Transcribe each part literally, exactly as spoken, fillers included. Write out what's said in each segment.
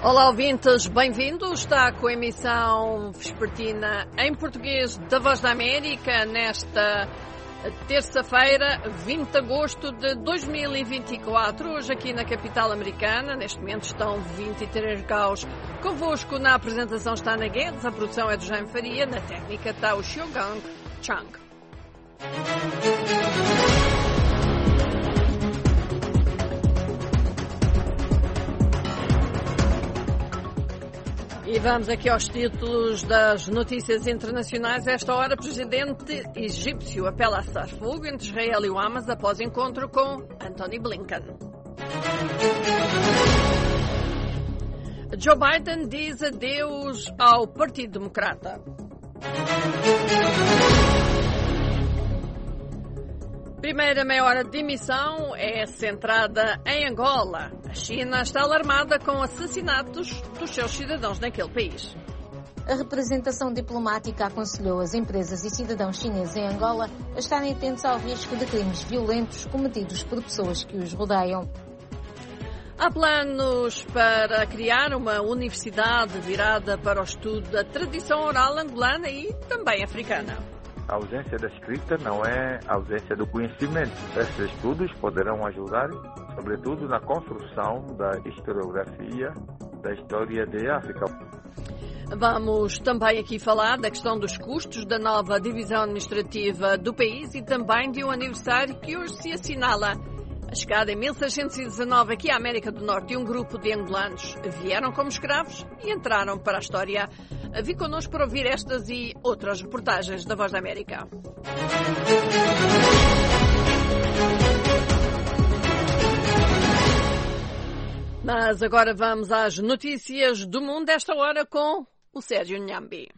Olá, ouvintes, bem-vindos. Está com a emissão vespertina em português da Voz da América nesta terça-feira, vinte de agosto de dois mil e vinte e quatro. Hoje aqui na capital americana, neste momento estão vinte e três graus. Convosco na apresentação está Ana Guedes, a produção é do Jaime Faria, na técnica está o Xiaogang Chang. E vamos aqui aos títulos das notícias internacionais. A esta hora, o presidente egípcio apela a cessar-fogo entre Israel e o Hamas após encontro com Antony Blinken. Joe Biden diz adeus ao Partido Democrata. Primeira meia hora de emissão é centrada em Angola. A China está alarmada com assassinatos dos seus cidadãos naquele país. A representação diplomática aconselhou as empresas e cidadãos chineses em Angola a estarem atentos ao risco de crimes violentos cometidos por pessoas que os rodeiam. Há planos para criar uma universidade virada para o estudo da tradição oral angolana e também africana. A ausência da escrita não é a ausência do conhecimento. Esses estudos poderão ajudar, sobretudo, na construção da historiografia da história de África. Vamos também aqui falar da questão dos custos da nova divisão administrativa do país e também de um aniversário que hoje se assinala. A chegada em mil seiscentos e dezanove aqui à América do Norte de um grupo de angolanos vieram como escravos e entraram para a história. Vim connosco para ouvir estas e outras reportagens da Voz da América. Mas agora vamos às notícias do mundo, esta hora com o Sérgio Nhambi.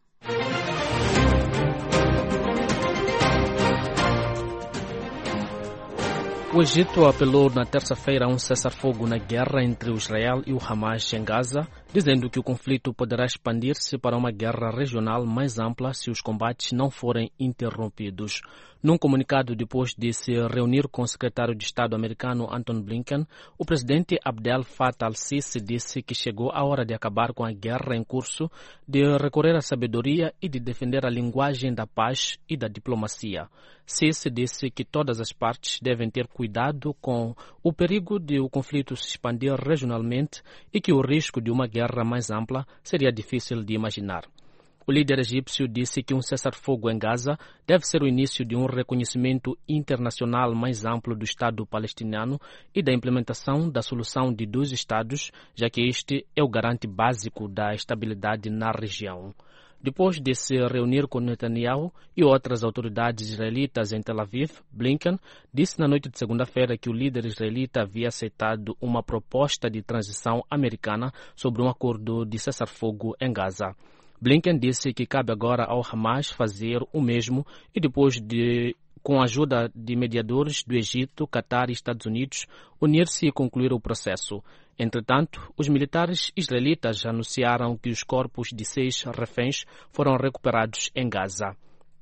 O Egito apelou na terça-feira a um cessar-fogo na guerra entre o Israel e o Hamas em Gaza, dizendo que o conflito poderá expandir-se para uma guerra regional mais ampla se os combates não forem interrompidos. Num comunicado depois de se reunir com o secretário de Estado americano Antony Blinken, o presidente Abdel Fattah al-Sisi disse que chegou a hora de acabar com a guerra em curso, de recorrer à sabedoria e de defender a linguagem da paz e da diplomacia. Sisi disse que todas as partes devem ter cuidado com o perigo de o conflito se expandir regionalmente e que o risco de uma guerra mais ampla seria difícil de imaginar. O líder egípcio disse que um cessar-fogo em Gaza deve ser o início de um reconhecimento internacional mais amplo do Estado palestiniano e da implementação da solução de dois Estados, já que este é o garante básico da estabilidade na região. Depois de se reunir com Netanyahu e outras autoridades israelitas em Tel Aviv, Blinken disse na noite de segunda-feira que o líder israelita havia aceitado uma proposta de transição americana sobre um acordo de cessar-fogo em Gaza. Blinken disse que cabe agora ao Hamas fazer o mesmo e depois de, com a ajuda de mediadores do Egito, Catar e Estados Unidos, unir-se e concluir o processo. Entretanto, os militares israelitas anunciaram que os corpos de seis reféns foram recuperados em Gaza.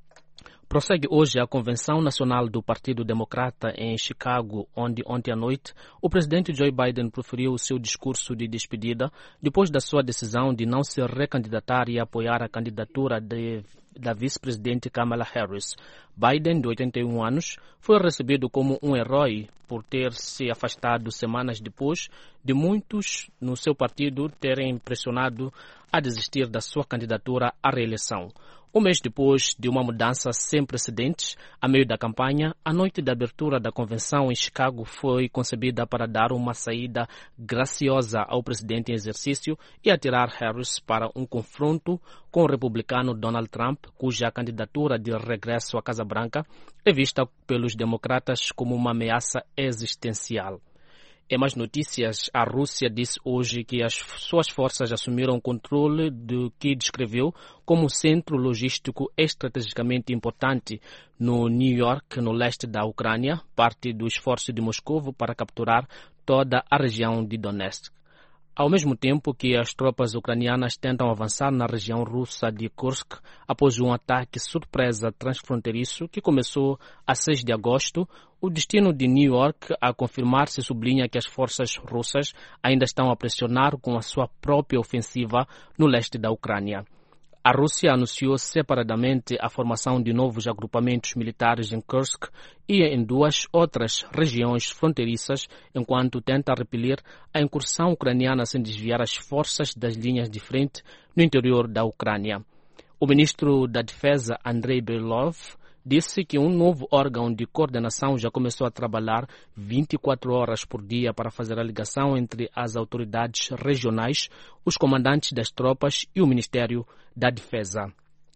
Prossegue hoje a Convenção Nacional do Partido Democrata em Chicago, onde ontem à noite o presidente Joe Biden proferiu o seu discurso de despedida depois da sua decisão de não se recandidatar e apoiar a candidatura de, da vice-presidente Kamala Harris. Biden, de oitenta e um anos, foi recebido como um herói por ter se afastado semanas depois de muitos no seu partido terem pressionado a desistir da sua candidatura à reeleição. Um mês depois de uma mudança sem precedentes, a meio da campanha, a noite de abertura da convenção em Chicago foi concebida para dar uma saída graciosa ao presidente em exercício e atirar Harris para um confronto com o republicano Donald Trump, cuja candidatura de regresso à Casa Branca é vista pelos democratas como uma ameaça existencial. Em mais notícias, a Rússia disse hoje que as suas forças assumiram o controle do que descreveu como um centro logístico estrategicamente importante no New York, no leste da Ucrânia, parte do esforço de Moscou para capturar toda a região de Donetsk. ao mesmo tempo que as tropas ucranianas tentam avançar na região russa de Kursk após um ataque surpresa transfronteiriço que começou a seis de agosto, o destino de New York a confirmar-se sublinha que as forças russas ainda estão a pressionar com a sua própria ofensiva no leste da Ucrânia. A Rússia anunciou separadamente a formação de novos agrupamentos militares em Kursk e em duas outras regiões fronteiriças, enquanto tenta repelir a incursão ucraniana sem desviar as forças das linhas de frente no interior da Ucrânia. O ministro da Defesa, Andrei Belov, disse que um novo órgão de coordenação já começou a trabalhar vinte e quatro horas por dia para fazer a ligação entre as autoridades regionais, os comandantes das tropas e o Ministério da Defesa.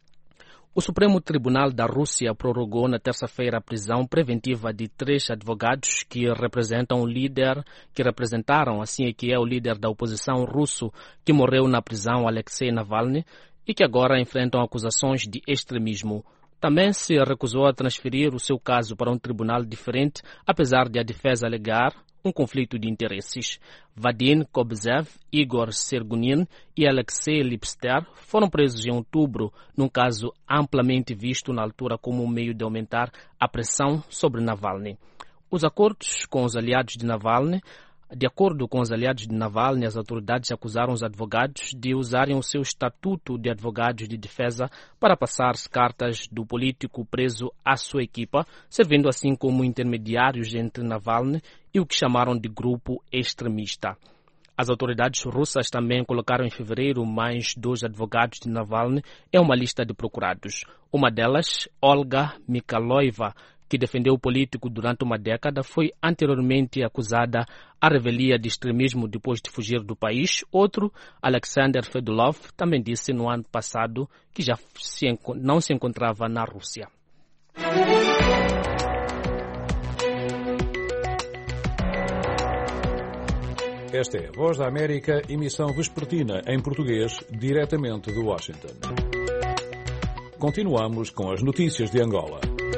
O Supremo Tribunal da Rússia prorrogou na terça-feira a prisão preventiva de três advogados que representam o líder, que representaram, assim é que é o líder da oposição russo que morreu na prisão, Alexei Navalny, e que agora enfrentam acusações de extremismo. Também se recusou a transferir o seu caso para um tribunal diferente, apesar de a defesa alegar um conflito de interesses. Vadim Kobzev, Igor Sergunin e Alexei Lipster foram presos em outubro, num caso amplamente visto na altura como um meio de aumentar a pressão sobre Navalny. Os acordos com os aliados de Navalny De acordo com os aliados de Navalny, as autoridades acusaram os advogados de usarem o seu estatuto de advogados de defesa para passar cartas do político preso à sua equipa, servindo assim como intermediários entre Navalny e o que chamaram de grupo extremista. As autoridades russas também colocaram em fevereiro mais dois advogados de Navalny em uma lista de procurados. Uma delas, Olga Mikhailová, que defendeu o político durante uma década, foi anteriormente acusada à revelia de extremismo depois de fugir do país. Outro, Alexander Fedulov, também disse no ano passado que já se, não se encontrava na Rússia. Esta é a Voz da América, emissão vespertina em português, diretamente de Washington. Continuamos com as notícias de Angola.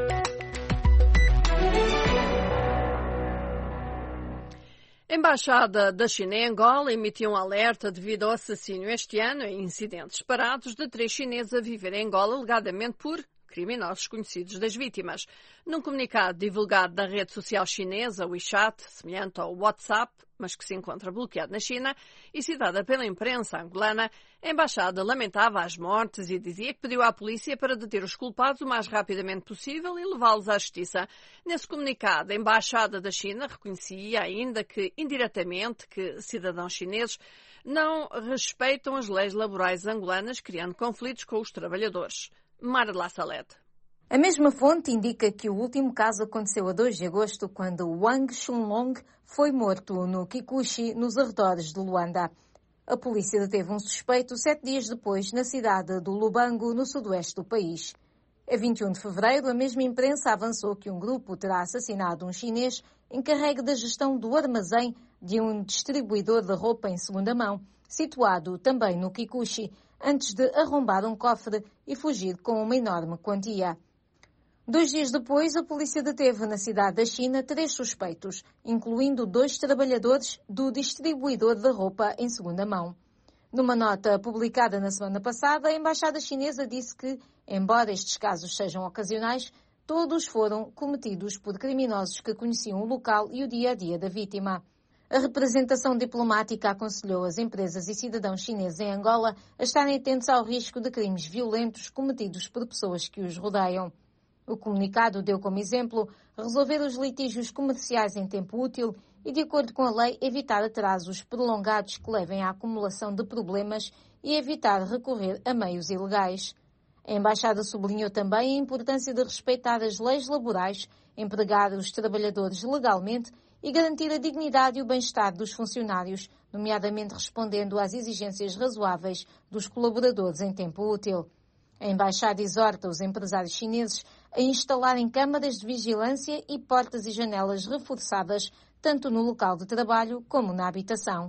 A Embaixada da China em Angola emitiu um alerta devido ao assassínio este ano em incidentes separados de três chineses a viver em Angola, alegadamente por criminosos conhecidos das vítimas. Num comunicado divulgado na rede social chinesa, WeChat, semelhante ao WhatsApp, mas que se encontra bloqueado na China, e citada pela imprensa angolana, a embaixada lamentava as mortes e dizia que pediu à polícia para deter os culpados o mais rapidamente possível e levá-los à justiça. Nesse comunicado, a embaixada da China reconhecia ainda que, indiretamente, que cidadãos chineses não respeitam as leis laborais angolanas, criando conflitos com os trabalhadores. Marla Salete. A mesma fonte indica que o último caso aconteceu a dois de agosto, quando Wang Shunlong foi morto no Kikuchi, nos arredores de Luanda. A polícia deteve um suspeito sete dias depois na cidade do Lubango, no sudoeste do país. A vinte e um de fevereiro, a mesma imprensa avançou que um grupo terá assassinado um chinês encarregue da gestão do armazém de um distribuidor de roupa em segunda mão, situado também no Kikuchi, antes de arrombar um cofre e fugir com uma enorme quantia. Dois dias depois, a polícia deteve na cidade da China três suspeitos, incluindo dois trabalhadores do distribuidor de roupa em segunda mão. Numa nota publicada na semana passada, a embaixada chinesa disse que, embora estes casos sejam ocasionais, todos foram cometidos por criminosos que conheciam o local e o dia-a-dia da vítima. A representação diplomática aconselhou as empresas e cidadãos chineses em Angola a estarem atentos ao risco de crimes violentos cometidos por pessoas que os rodeiam. O comunicado deu como exemplo resolver os litígios comerciais em tempo útil e, de acordo com a lei, evitar atrasos prolongados que levem à acumulação de problemas e evitar recorrer a meios ilegais. A embaixada sublinhou também a importância de respeitar as leis laborais, empregar os trabalhadores legalmente e garantir a dignidade e o bem-estar dos funcionários, nomeadamente respondendo às exigências razoáveis dos colaboradores em tempo útil. A embaixada exorta os empresários chineses a instalarem câmaras de vigilância e portas e janelas reforçadas, tanto no local de trabalho como na habitação.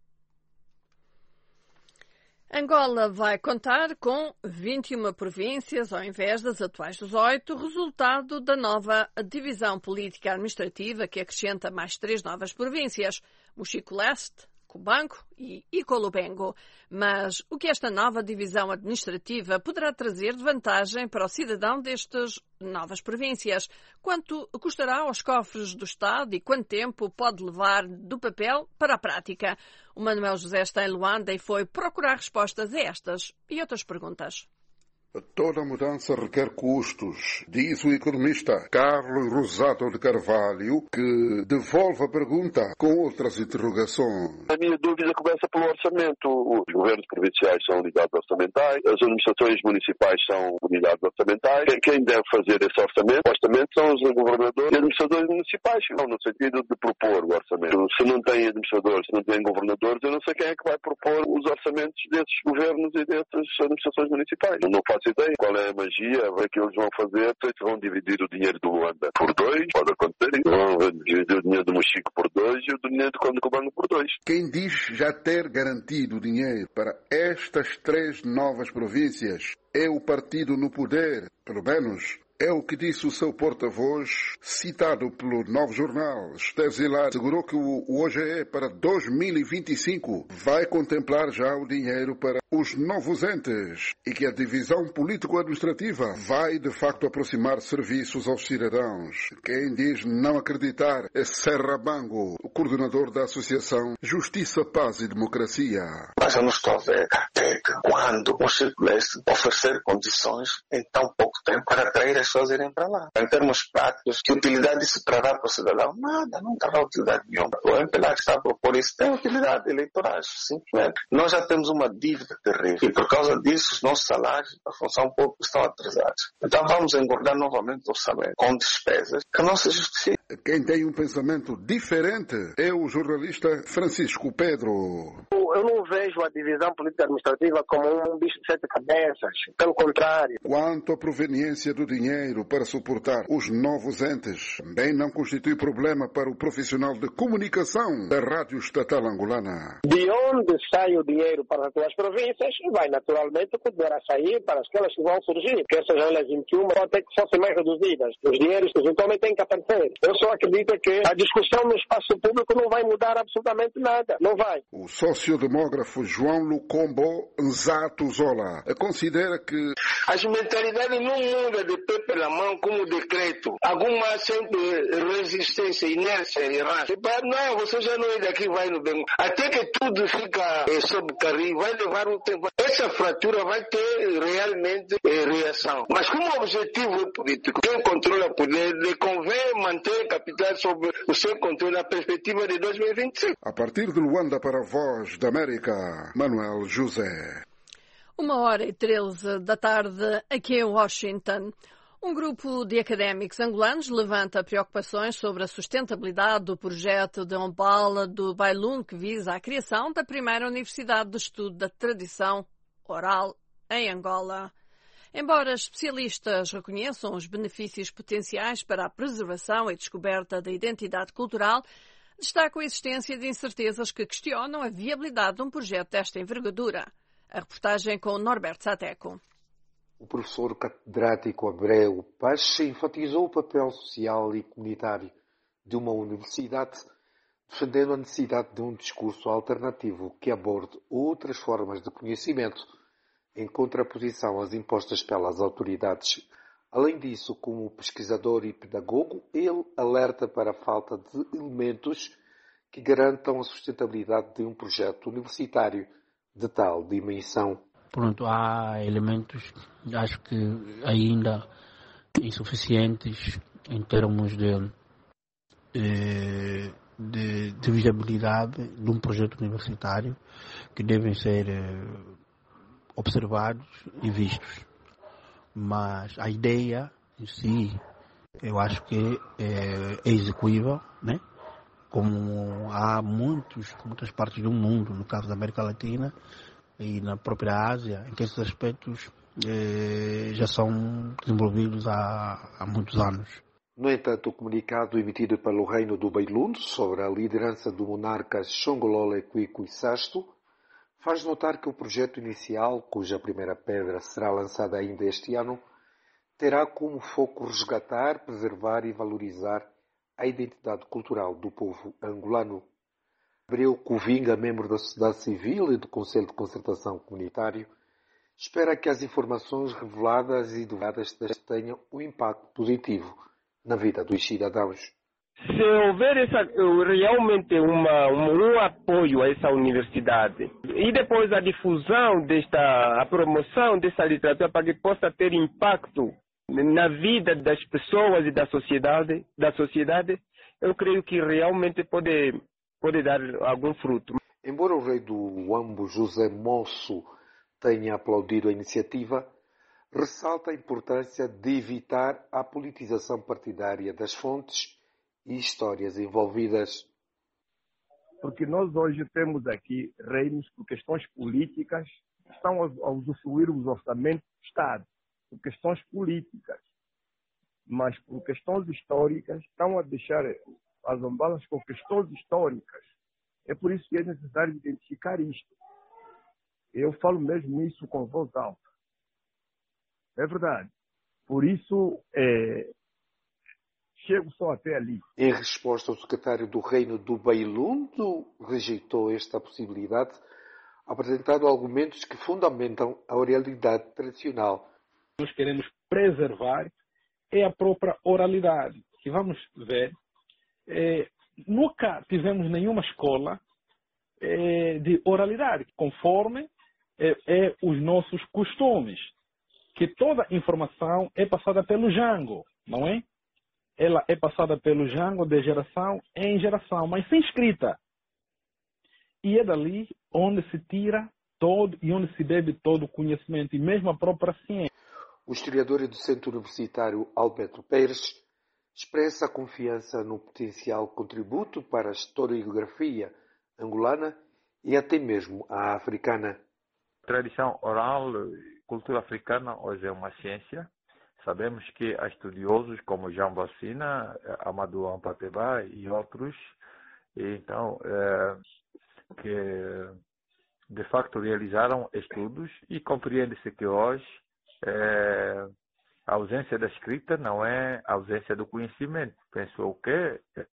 Angola vai contar com vinte e uma províncias, ao invés das atuais dezoito, resultado da nova divisão política administrativa que acrescenta mais três novas províncias: Mochico Leste, Cubango e Icolubengo. Mas o que esta nova divisão administrativa poderá trazer de vantagem para o cidadão destas novas províncias? Quanto custará aos cofres do Estado e quanto tempo pode levar do papel para a prática? O Manuel José está em Luanda e foi procurar respostas a estas e outras perguntas. Toda mudança requer custos, diz o economista Carlos Rosado de Carvalho, que devolve a pergunta com outras interrogações. A minha dúvida começa pelo orçamento. Os governos provinciais são unidades orçamentais, as administrações municipais são unidades orçamentais. Quem deve fazer esse orçamento, supostamente, são os governadores e administradores municipais, não no sentido de propor o orçamento. Se não tem administradores, se não tem governadores, eu não sei quem é que vai propor os orçamentos desses governos e dessas administrações municipais. Eu não faço ideia qual é a magia, o que eles vão fazer, se vão dividir o dinheiro do Luanda por dois, pode acontecer, vão dividir o dinheiro do Mochico por dois e o dinheiro do Conde Cubango por dois. Quem diz já ter garantido dinheiro para estas três novas províncias é o partido no poder, pelo menos é o que disse o seu porta-voz, citado pelo Novo Jornal. Esther Zilar assegurou que o O G E para dois mil e vinte e cinco vai contemplar já o dinheiro para os novos entes e que a divisão político-administrativa vai de facto aproximar serviços aos cidadãos. Quem diz não acreditar é Serra Bango, o coordenador da Associação Justiça, Paz e Democracia. Mas eu não estou a ver até quando o Chico Leste oferecer condições em tão pouco tempo para atrair as pessoas irem para lá. Em termos práticos, que utilidade isso trará para o cidadão? Nada, não terá utilidade nenhuma. O M P L A que está a propor isso tem utilidade eleitoral, simplesmente. Nós já temos uma dívida terrível e por causa disso os nossos salários da função pública estão atrasados. Então vamos engordar novamente o orçamento com despesas que não se justificam. Quem tem um pensamento diferente é o jornalista Francisco Pedro. Eu não vejo a divisão política-administrativa como um bicho de sete cabeças. Pelo contrário. Quanto à proveniência do dinheiro para suportar os novos entes, também não constitui problema para o profissional de comunicação da Rádio Estatal Angolana. De onde sai o dinheiro para as duas províncias, vai naturalmente poder sair para aquelas que vão surgir. Quer sejam elas vinte e uma, ou até que fossem mais reduzidas. Os dinheiros que eventualmente têm que aparecer. Eu só acredito que a discussão no espaço público não vai mudar absolutamente nada. Não vai. O sociodemógrafo João Lucombo Nzato Zola considera que as mentalidades não mudam de pé pela mão como decreto. Alguma sempre resistência, inércia, errada. Não, você já não é daqui, vai no bem. Até que tudo fica é, sob carrinho, vai levar um tempo. Essa fratura vai ter realmente é, reação. Mas como o objetivo é político, quem controla o poder, lhe convém manter a capital sob o seu controle na perspectiva de dois mil e vinte e cinco. A partir de Luanda para a Voz da América, Manuel José. Uma hora e treze da tarde, aqui em Washington. Um grupo de académicos angolanos levanta preocupações sobre a sustentabilidade do projeto de Ombala do Bailun, que visa a criação da primeira Universidade de Estudo da Tradição Oral em Angola. Embora especialistas reconheçam os benefícios potenciais para a preservação e descoberta da identidade cultural, destacam a existência de incertezas que questionam a viabilidade de um projeto desta envergadura. A reportagem com Norberto Sateco. O professor catedrático Abreu Pache enfatizou o papel social e comunitário de uma universidade, defendendo a necessidade de um discurso alternativo que aborde outras formas de conhecimento, em contraposição às impostas pelas autoridades. Além disso, como pesquisador e pedagogo, ele alerta para a falta de elementos que garantam a sustentabilidade de um projeto universitário de tal dimensão. Pronto, há elementos, acho que ainda insuficientes em termos de, de, de visibilidade de um projeto universitário que devem ser observados e vistos. Mas a ideia em si, eu acho que é, é execuível, né? Como há muitos, muitas partes do mundo, no caso da América Latina e na própria Ásia, em que esses aspectos eh, já são desenvolvidos há, há muitos anos. No entanto, o comunicado emitido pelo Reino do Bailun sobre a liderança do monarca Xongolole Quico sexto faz notar que o projeto inicial, cuja primeira pedra será lançada ainda este ano, terá como foco resgatar, preservar e valorizar a identidade cultural do povo angolano. Abreu Covinga, membro da sociedade civil e do Conselho de Concertação Comunitário, espera que as informações reveladas e divulgadas tenham um impacto positivo na vida dos cidadãos. Se houver essa, realmente uma, um, um apoio a essa universidade e depois a difusão desta, a promoção dessa literatura para que possa ter impacto na vida das pessoas e da sociedade, da sociedade, eu creio que realmente pode, pode dar algum fruto. Embora o rei do Huambo, José Moço, tenha aplaudido a iniciativa, ressalta a importância de evitar a politização partidária das fontes e histórias envolvidas. Porque nós hoje temos aqui reinos por questões políticas, estão a usufruir os orçamentos do Estado, por questões políticas, mas por questões históricas estão a deixar as ombalas com questões históricas. É por isso que é necessário identificar isto. Eu falo mesmo isso com voz alta. É verdade. Por isso, é, chego só até ali. Em resposta, o secretário do Reino do Bailundo rejeitou esta possibilidade, apresentando argumentos que fundamentam a oralidade tradicional. Nós queremos preservar é a própria oralidade. Que vamos ver, é, nunca tivemos nenhuma escola é, de oralidade, conforme é, é os nossos costumes, que toda informação é passada pelo jango, não é? Ela é passada pelo jango de geração em geração, mas sem escrita. E é dali onde se tira todo e onde se bebe todo o conhecimento, e mesmo a própria ciência. O historiador e docente universitário Alberto Pérez expressa a confiança no potencial contributo para a historiografia angolana e até mesmo a africana. A tradição oral, cultura africana, hoje é uma ciência. Sabemos que há estudiosos como Jean Bacina, Amadou Ampateba e outros, então, é, que de facto realizaram estudos, e compreende-se que hoje é, a ausência da escrita não é a ausência do conhecimento. Penso que é,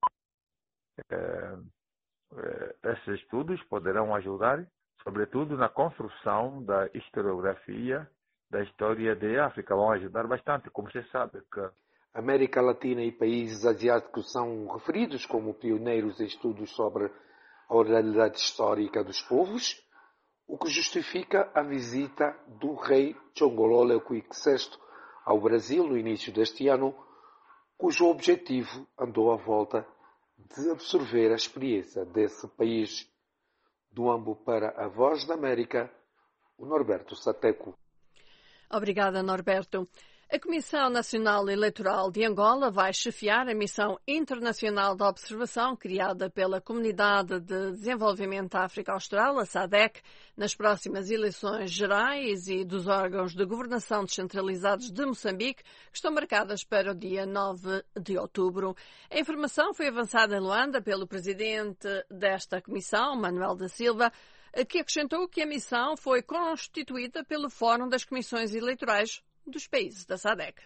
é, esses estudos poderão ajudar, sobretudo na construção da historiografia da história de África. Vão ajudar bastante, como você sabe. Que a América Latina e países asiáticos são referidos como pioneiros em estudos sobre a oralidade histórica dos povos, o que justifica a visita do rei Chongololo Leoquique sexto ao Brasil no início deste ano, cujo objetivo andou à volta de absorver a experiência desse país. Do Huambo para a Voz da América, o Norberto Sateco. Obrigada, Norberto. A Comissão Nacional Eleitoral de Angola vai chefiar a Missão Internacional de Observação criada pela Comunidade de Desenvolvimento da África Austral, a SADC, nas próximas eleições gerais e dos órgãos de governação descentralizados de Moçambique, que estão marcadas para o dia nove de outubro. A informação foi avançada em Luanda pelo presidente desta comissão, Manuel da Silva, que acrescentou que a missão foi constituída pelo Fórum das Comissões Eleitorais dos países da SADC.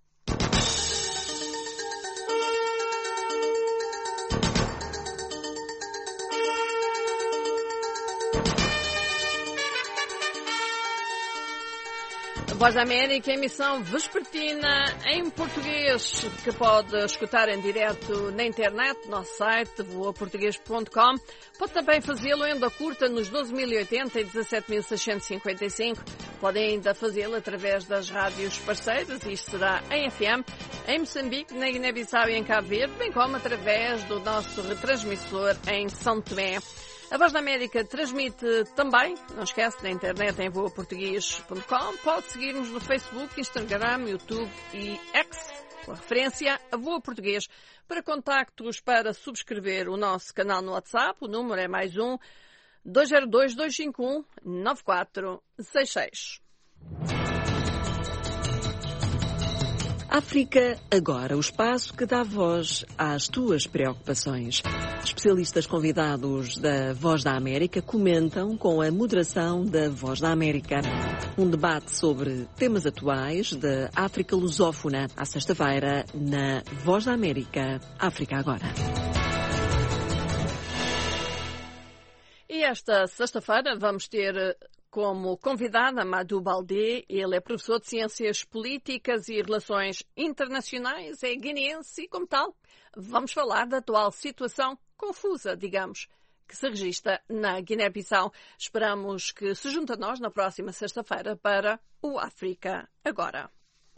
Voz da América, emissão vespertina em português, que pode escutar em direto na internet, no nosso site, voa português ponto com. Pode também fazê-lo em onda curta nos doze mil e oitenta e dezassete mil seiscentos e cinquenta e cinco. Pode ainda fazê-lo através das rádios parceiras, e isto será em F M, em Moçambique, na Guiné-Bissau e em Cabo Verde, bem como através do nosso retransmissor em São Tomé. A Voz da América transmite também, não esquece, na internet em voa português ponto com. Pode seguir-nos no Facebook, Instagram, YouTube e X, com a referência a Voa Português. Para contactos para subscrever o nosso canal no WhatsApp, o número é mais um dois zero dois, dois cinco um, nove quatro seis seis. África Agora, o espaço que dá voz às tuas preocupações. Especialistas convidados da Voz da América comentam com a moderação da Voz da América. Um debate sobre temas atuais da África lusófona, à sexta-feira, na Voz da América, África Agora. esta sexta-feira vamos ter como convidada Madhu Baldé. Ele é professor de Ciências Políticas e Relações Internacionais, é guineense e, como tal, vamos falar da atual situação confusa, digamos, que se registra na Guiné-Bissau. Esperamos que se junte a nós na próxima sexta-feira para o África Agora.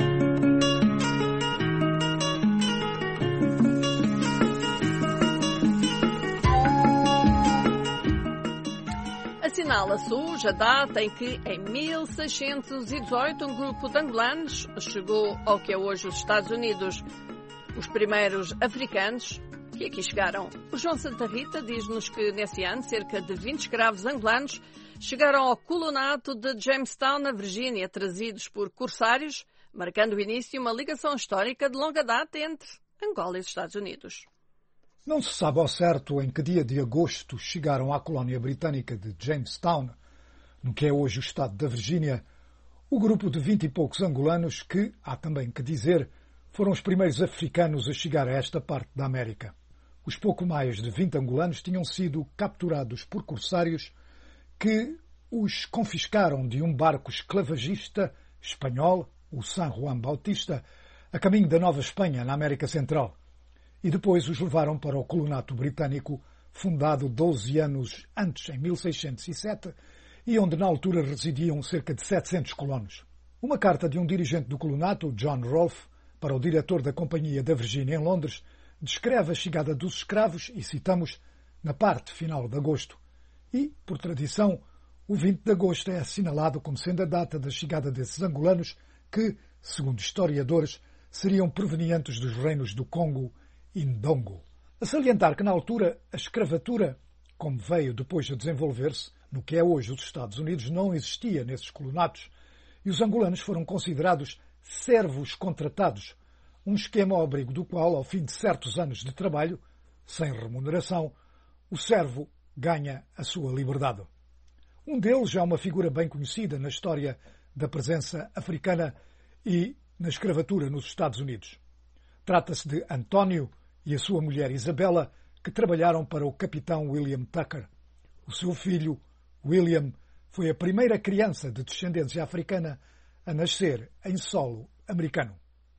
Assinala-se hoje a data em que, em mil seiscentos e dezoito, um grupo de angolanos chegou ao que é hoje os Estados Unidos. Os primeiros africanos que aqui chegaram. O João Santa Rita diz-nos que, nesse ano, cerca de vinte escravos angolanos chegaram ao colonato de Jamestown, na Virgínia, trazidos por corsários, marcando o início de uma ligação histórica de longa data entre Angola e os Estados Unidos. Não se sabe ao certo em que dia de agosto chegaram à colónia britânica de Jamestown, no que é hoje o estado da Virgínia, o grupo de vinte e poucos angolanos que, há também que dizer, foram os primeiros africanos a chegar a esta parte da América. Os pouco mais de vinte angolanos tinham sido capturados por corsários que os confiscaram de um barco esclavagista espanhol, o San Juan Bautista, a caminho da Nova Espanha, na América Central. E depois os levaram para o colonato britânico, fundado doze anos antes, em mil seiscentos e sete, e onde na altura residiam cerca de setecentos colonos. Uma carta de um dirigente do colonato, John Rolfe, para o diretor da Companhia da Virgínia em Londres, descreve a chegada dos escravos, e citamos, na parte final de agosto. E, por tradição, o vinte de agosto é assinalado como sendo a data da chegada desses angolanos que, segundo historiadores, seriam provenientes dos reinos do Congo e Ndongo. A salientar que, na altura, a escravatura, como veio depois a desenvolver-se, no que é hoje os Estados Unidos, não existia nesses colonatos, e os angolanos foram considerados servos contratados, um esquema ao abrigo do qual, ao fim de certos anos de trabalho, sem remuneração, o servo ganha a sua liberdade. Um deles já é uma figura bem conhecida na história da presença africana e na escravatura nos Estados Unidos. Trata-se de António e a sua mulher Isabela, que trabalharam para o capitão William Tucker. O seu filho, William, foi a primeira criança de descendência africana a nascer em solo americano.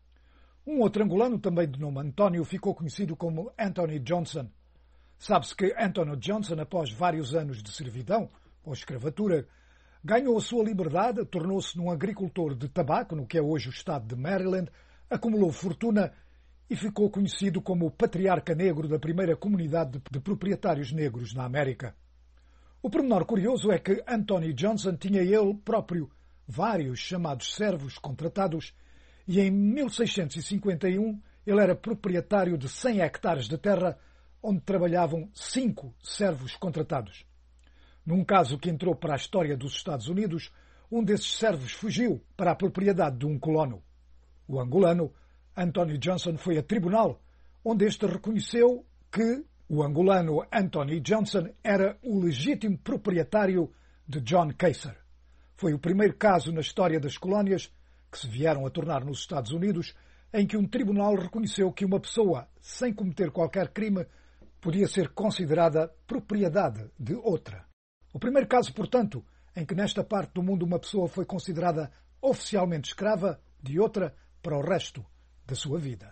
Um outro angolano, também de nome António, ficou conhecido como Anthony Johnson. Sabe-se que Anthony Johnson, após vários anos de servidão ou escravatura, ganhou a sua liberdade, tornou-se num agricultor de tabaco, no que é hoje o estado de Maryland, acumulou fortuna e ficou conhecido como o patriarca negro da primeira comunidade de proprietários negros na América. O pormenor curioso é que Anthony Johnson tinha ele próprio vários chamados servos contratados e em mil seiscentos e cinquenta e um ele era proprietário de cem hectares de terra onde trabalhavam cinco servos contratados. Num caso que entrou para a história dos Estados Unidos, um desses servos fugiu para a propriedade de um colono. O angolano Anthony Johnson foi a tribunal, onde este reconheceu que o angolano Anthony Johnson era o legítimo proprietário de John Kaiser. Foi o primeiro caso na história das colónias, que se vieram a tornar nos Estados Unidos, em que um tribunal reconheceu que uma pessoa, sem cometer qualquer crime, podia ser considerada propriedade de outra. O primeiro caso, portanto, em que nesta parte do mundo uma pessoa foi considerada oficialmente escrava de outra para o resto da sua vida.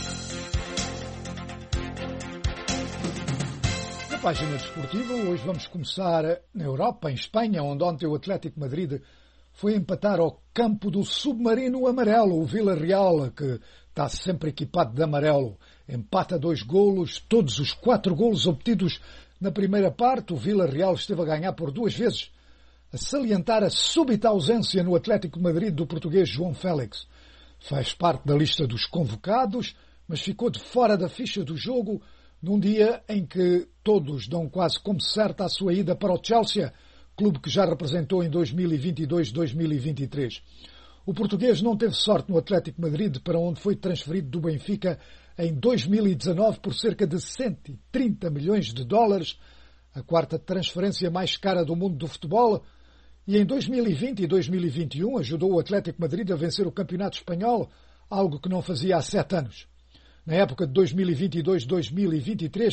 Na página desportiva, hoje vamos começar na Europa, em Espanha, onde ontem o Atlético Madrid foi empatar ao campo do submarino amarelo, o Villarreal, que está sempre equipado de amarelo. Empata dois golos, todos os quatro golos obtidos na primeira parte. O Villarreal esteve a ganhar por duas vezes, a salientar a súbita ausência no Atlético de Madrid do português João Félix. Faz parte da lista dos convocados, mas ficou de fora da ficha do jogo num dia em que todos dão quase como certa a sua ida para o Chelsea, clube que já representou em dois mil e vinte e dois dois mil e vinte e três. O português não teve sorte no Atlético de Madrid, para onde foi transferido do Benfica em dois mil e dezanove por cerca de cento e trinta milhões de dólares, a quarta transferência mais cara do mundo do futebol, e em dois mil e vinte e dois mil e vinte e um ajudou o Atlético de Madrid a vencer o Campeonato Espanhol, algo que não fazia há sete anos. Na época de dois mil e vinte e dois dois mil e vinte e três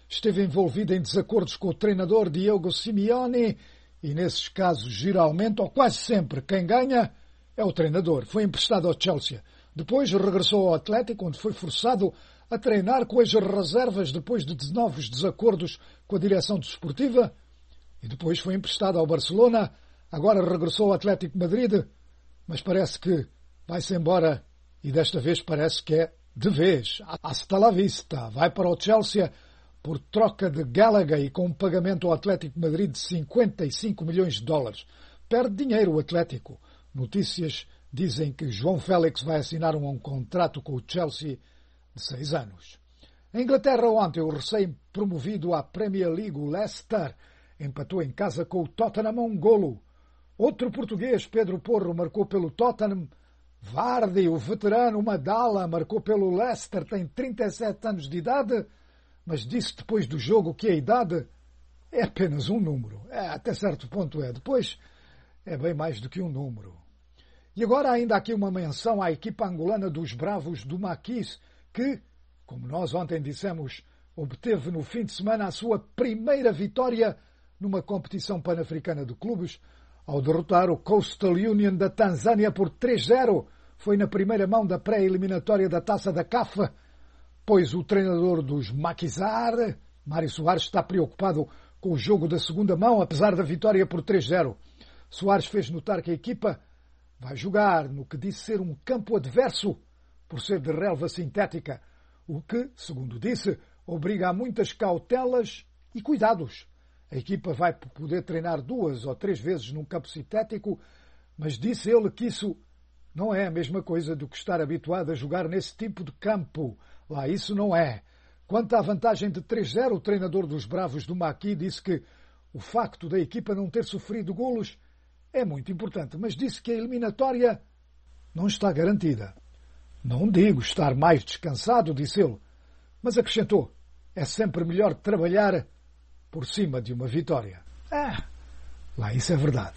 esteve envolvida em desacordos com o treinador Diego Simeone e, nesses casos, geralmente, ou quase sempre, quem ganha é o treinador. Foi emprestado ao Chelsea. Depois regressou ao Atlético, onde foi forçado a treinar com as reservas depois de novos desacordos com a direção desportiva. E depois foi emprestado ao Barcelona. Agora regressou ao Atlético de Madrid, mas parece que vai-se embora e desta vez parece que é de vez. Hasta la vista. Vai para o Chelsea por troca de Gallagher e com um pagamento ao Atlético de Madrid de cinquenta e cinco milhões de dólares. Perde dinheiro o Atlético. Notícias dizem que João Félix vai assinar um, um contrato com o Chelsea de seis anos. Em Inglaterra, ontem, o recém-promovido à Premier League, o Leicester, empatou em casa com o Tottenham a um golo. Outro português, Pedro Porro, marcou pelo Tottenham. Vardy, o veterano Madala, marcou pelo Leicester, tem trinta e sete anos de idade, mas disse depois do jogo que a idade é apenas um número. É, até certo ponto é. Depois é bem mais do que um número. E agora ainda aqui uma menção à equipa angolana dos Bravos do Maquis, que, como nós ontem dissemos, obteve no fim de semana a sua primeira vitória numa competição pan-africana de clubes, ao derrotar o Coastal Union da Tanzânia por três a zero. Foi na primeira mão da pré-eliminatória da Taça da C A F, pois o treinador dos Maquisar, Mário Soares, está preocupado com o jogo da segunda mão, apesar da vitória por três a zero. Soares fez notar que a equipa vai jogar no que disse ser um campo adverso, por ser de relva sintética, o que, segundo disse, obriga a muitas cautelas e cuidados. A equipa vai poder treinar duas ou três vezes num campo sintético, mas disse ele que isso não é a mesma coisa do que estar habituado a jogar nesse tipo de campo. Lá isso não é. Quanto à vantagem de três a zero, o treinador dos Bravos do Maquis disse que o facto da equipa não ter sofrido golos é muito importante, mas disse que a eliminatória não está garantida. Não digo estar mais descansado, disse ele, mas acrescentou, é sempre melhor trabalhar por cima de uma vitória. Ah, lá isso é verdade.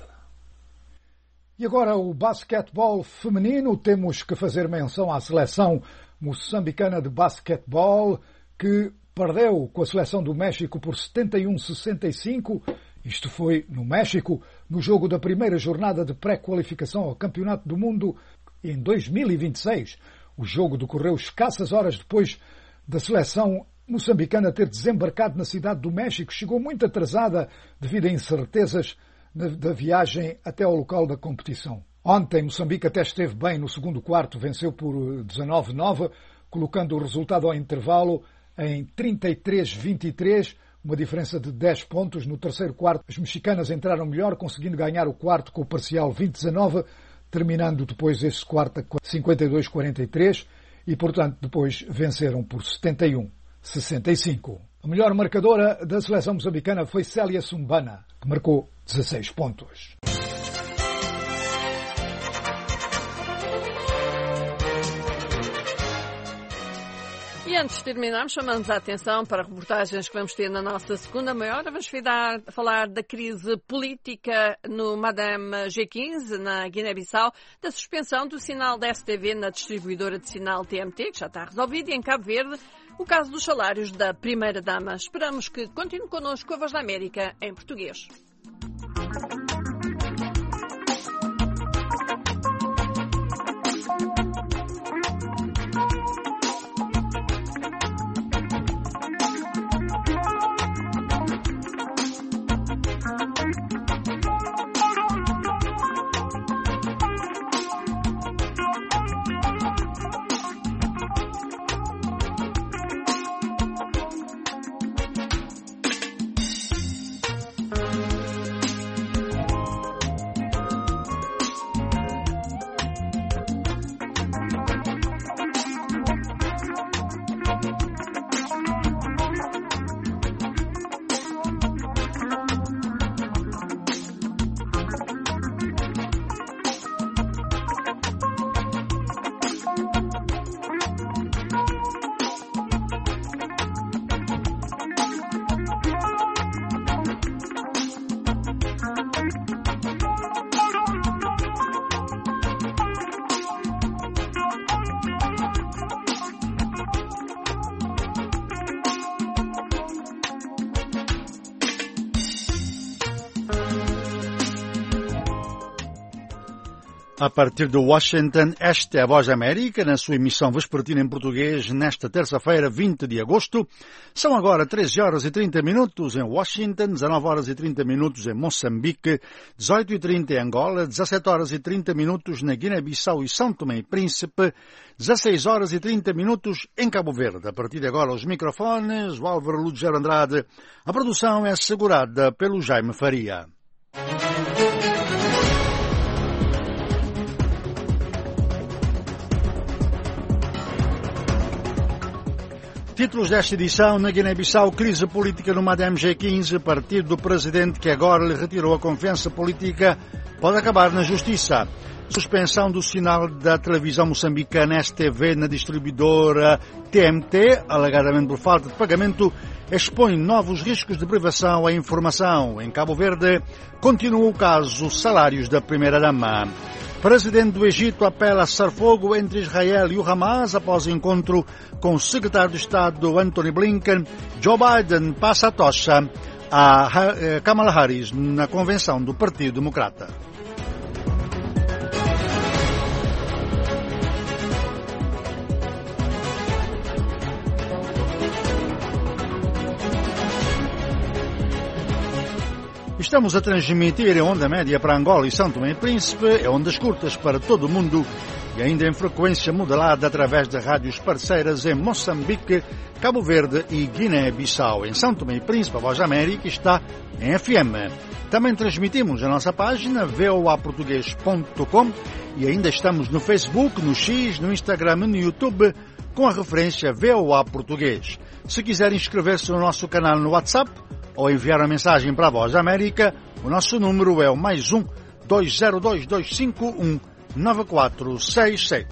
E agora o basquetebol feminino, temos que fazer menção à seleção moçambicana de basquetebol, que perdeu com a seleção do México por setenta e um a sessenta e cinco. Isto foi no México, no jogo da primeira jornada de pré-qualificação ao Campeonato do Mundo em dois mil e vinte e seis. O jogo decorreu escassas horas depois da seleção moçambicana ter desembarcado na cidade do México. Chegou muito atrasada devido a incertezas da viagem até ao local da competição. Ontem, Moçambique até esteve bem no segundo quarto, venceu por dezanove a nove, colocando o resultado ao intervalo em trinta e três a vinte e três, uma diferença de dez pontos. No terceiro quarto, as mexicanas entraram melhor, conseguindo ganhar o quarto com o parcial vinte a dezanove, terminando depois esse quarto a cinquenta e dois a quarenta e três e, portanto, depois venceram por setenta e um a sessenta e cinco. A melhor marcadora da seleção moçambicana foi Célia Sumbana, que marcou dezasseis pontos. E antes de terminarmos, chamamos a atenção para reportagens que vamos ter na nossa segunda meia hora. Vamosvidar, falar da crise política no Madame G quinze, na Guiné-Bissau, da suspensão do sinal da S T V na distribuidora de sinal T M T, que já está resolvido, e em Cabo Verde, o caso dos salários da primeira-dama. Esperamos que continue connosco a Voz da América em português. A partir de Washington, esta é a Voz da América, na sua emissão vespertina em português, nesta terça-feira, vinte de agosto. São agora treze horas e trinta minutos em Washington, dezanove horas e trinta minutos em Moçambique, dezoito e trinta em Angola, dezassete horas e trinta minutos na Guiné-Bissau e São Tomé e Príncipe, dezasseis horas e trinta minutos em Cabo Verde. A partir de agora, os microfones, o Álvaro Lugero Andrade. A produção é assegurada pelo Jaime Faria. Títulos desta edição: na Guiné-Bissau, crise política no M A D M G quinze, partido do presidente que agora lhe retirou a confiança política, pode acabar na justiça. Suspensão do sinal da televisão moçambicana S T V na distribuidora T M T, alegadamente por falta de pagamento, expõe novos riscos de privação à informação. Em Cabo Verde, continua o caso salários da primeira-dama. Presidente do Egito apela a cessar-fogo entre Israel e o Hamas após encontro com o secretário de Estado Anthony Blinken. Joe Biden passa a tocha a Kamala Harris na convenção do Partido Democrata. Estamos a transmitir em onda média para Angola e São Tomé e Príncipe, em ondas curtas para todo o mundo e ainda em frequência modulada através de rádios parceiras em Moçambique, Cabo Verde e Guiné-Bissau. Em São Tomé e Príncipe, a Voz da América está em F M. Também transmitimos a nossa página v o a português ponto com e ainda estamos no Facebook, no X, no Instagram e no YouTube com a referência V O A Português. Se quiser inscrever-se no nosso canal no WhatsApp ou enviar uma mensagem para a Voz da América, o nosso número é o mais um, dois zero dois, dois cinco um, nove quatro seis seis.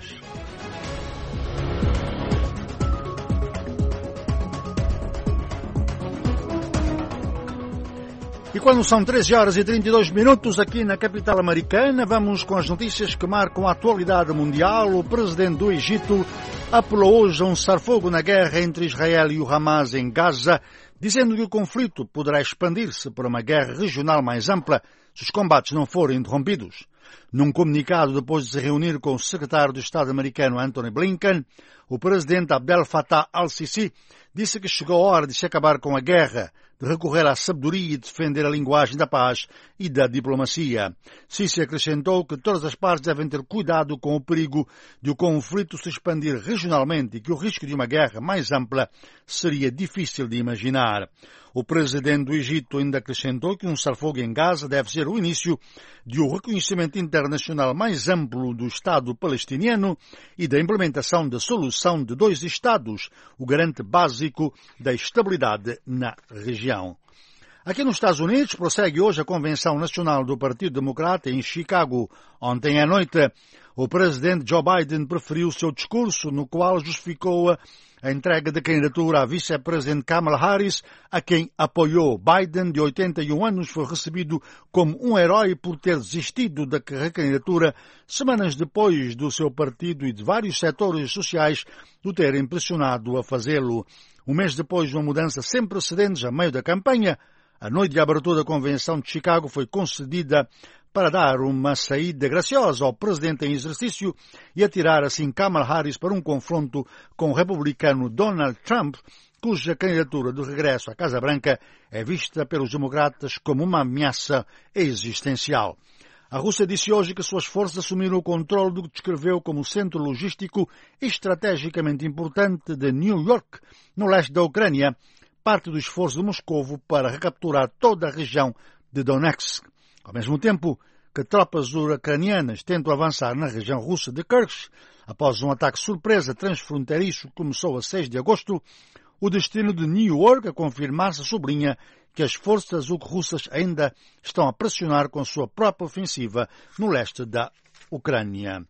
E quando são treze horas e trinta e dois minutos aqui na capital americana, vamos com as notícias que marcam a atualidade mundial. O presidente do Egito apelou hoje a um cessar-fogo na guerra entre Israel e o Hamas em Gaza, dizendo que o conflito poderá expandir-se para uma guerra regional mais ampla se os combates não forem interrompidos. Num comunicado depois de se reunir com o secretário de Estado americano Anthony Blinken, o presidente Abdel Fattah al-Sisi disse que chegou a hora de se acabar com a guerra, de recorrer à sabedoria e defender a linguagem da paz e da diplomacia. Sisi acrescentou que todas as partes devem ter cuidado com o perigo de o conflito se expandir regionalmente e que o risco de uma guerra mais ampla seria difícil de imaginar. O presidente do Egito ainda acrescentou que um cessar-fogo em Gaza deve ser o início de um reconhecimento internacional mais amplo do Estado palestiniano e da implementação da solução de dois Estados, o garante básico da estabilidade na região. Aqui nos Estados Unidos, prossegue hoje a Convenção Nacional do Partido Democrata em Chicago. Ontem à noite, o presidente Joe Biden preferiu o seu discurso, no qual justificou a entrega da candidatura à vice-presidente Kamala Harris, a quem apoiou. Biden, de oitenta e um anos, foi recebido como um herói por ter desistido da candidatura semanas depois do seu partido e de vários setores sociais o terem pressionado a fazê-lo. Um mês depois de uma mudança sem precedentes a meio da campanha, a noite de abertura da Convenção de Chicago foi concedida para dar uma saída graciosa ao presidente em exercício e atirar assim Kamala Harris para um confronto com o republicano Donald Trump, cuja candidatura de regresso à Casa Branca é vista pelos democratas como uma ameaça existencial. A Rússia disse hoje que suas forças assumiram o controle do que descreveu como centro logístico estrategicamente importante de New York, no leste da Ucrânia, parte do esforço de Moscovo para recapturar toda a região de Donetsk. Ao mesmo tempo que tropas ucranianas tentam avançar na região russa de Kursk, após um ataque surpresa transfronteiriço que começou a seis de agosto, o destino de New York a confirmar-se sublinha que as forças russas ainda estão a pressionar com a sua própria ofensiva no leste da Ucrânia.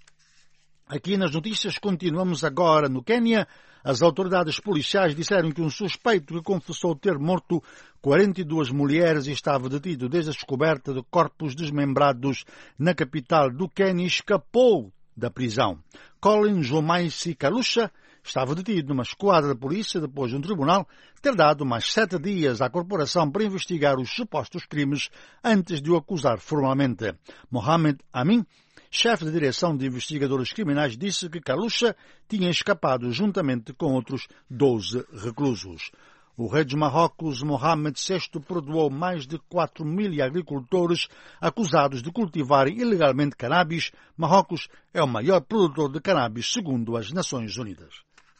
Aqui nas notícias continuamos agora no Quênia. As autoridades policiais disseram que um suspeito que confessou ter morto quarenta e duas mulheres e estava detido desde a descoberta de corpos desmembrados na capital do Quênia escapou da prisão. Colin Jomaisi Kalusha estava detido numa esquadra de polícia depois de um tribunal ter dado mais sete dias à corporação para investigar os supostos crimes antes de o acusar formalmente. Mohamed Amin chefe de direção de investigadores criminais, disse que Kalusha tinha escapado juntamente com outros doze reclusos. O rei de Marrocos, Mohammed sexto, perdoou mais de quatro mil agricultores acusados de cultivarem ilegalmente cannabis. Marrocos é o maior produtor de cannabis, segundo as Nações Unidas.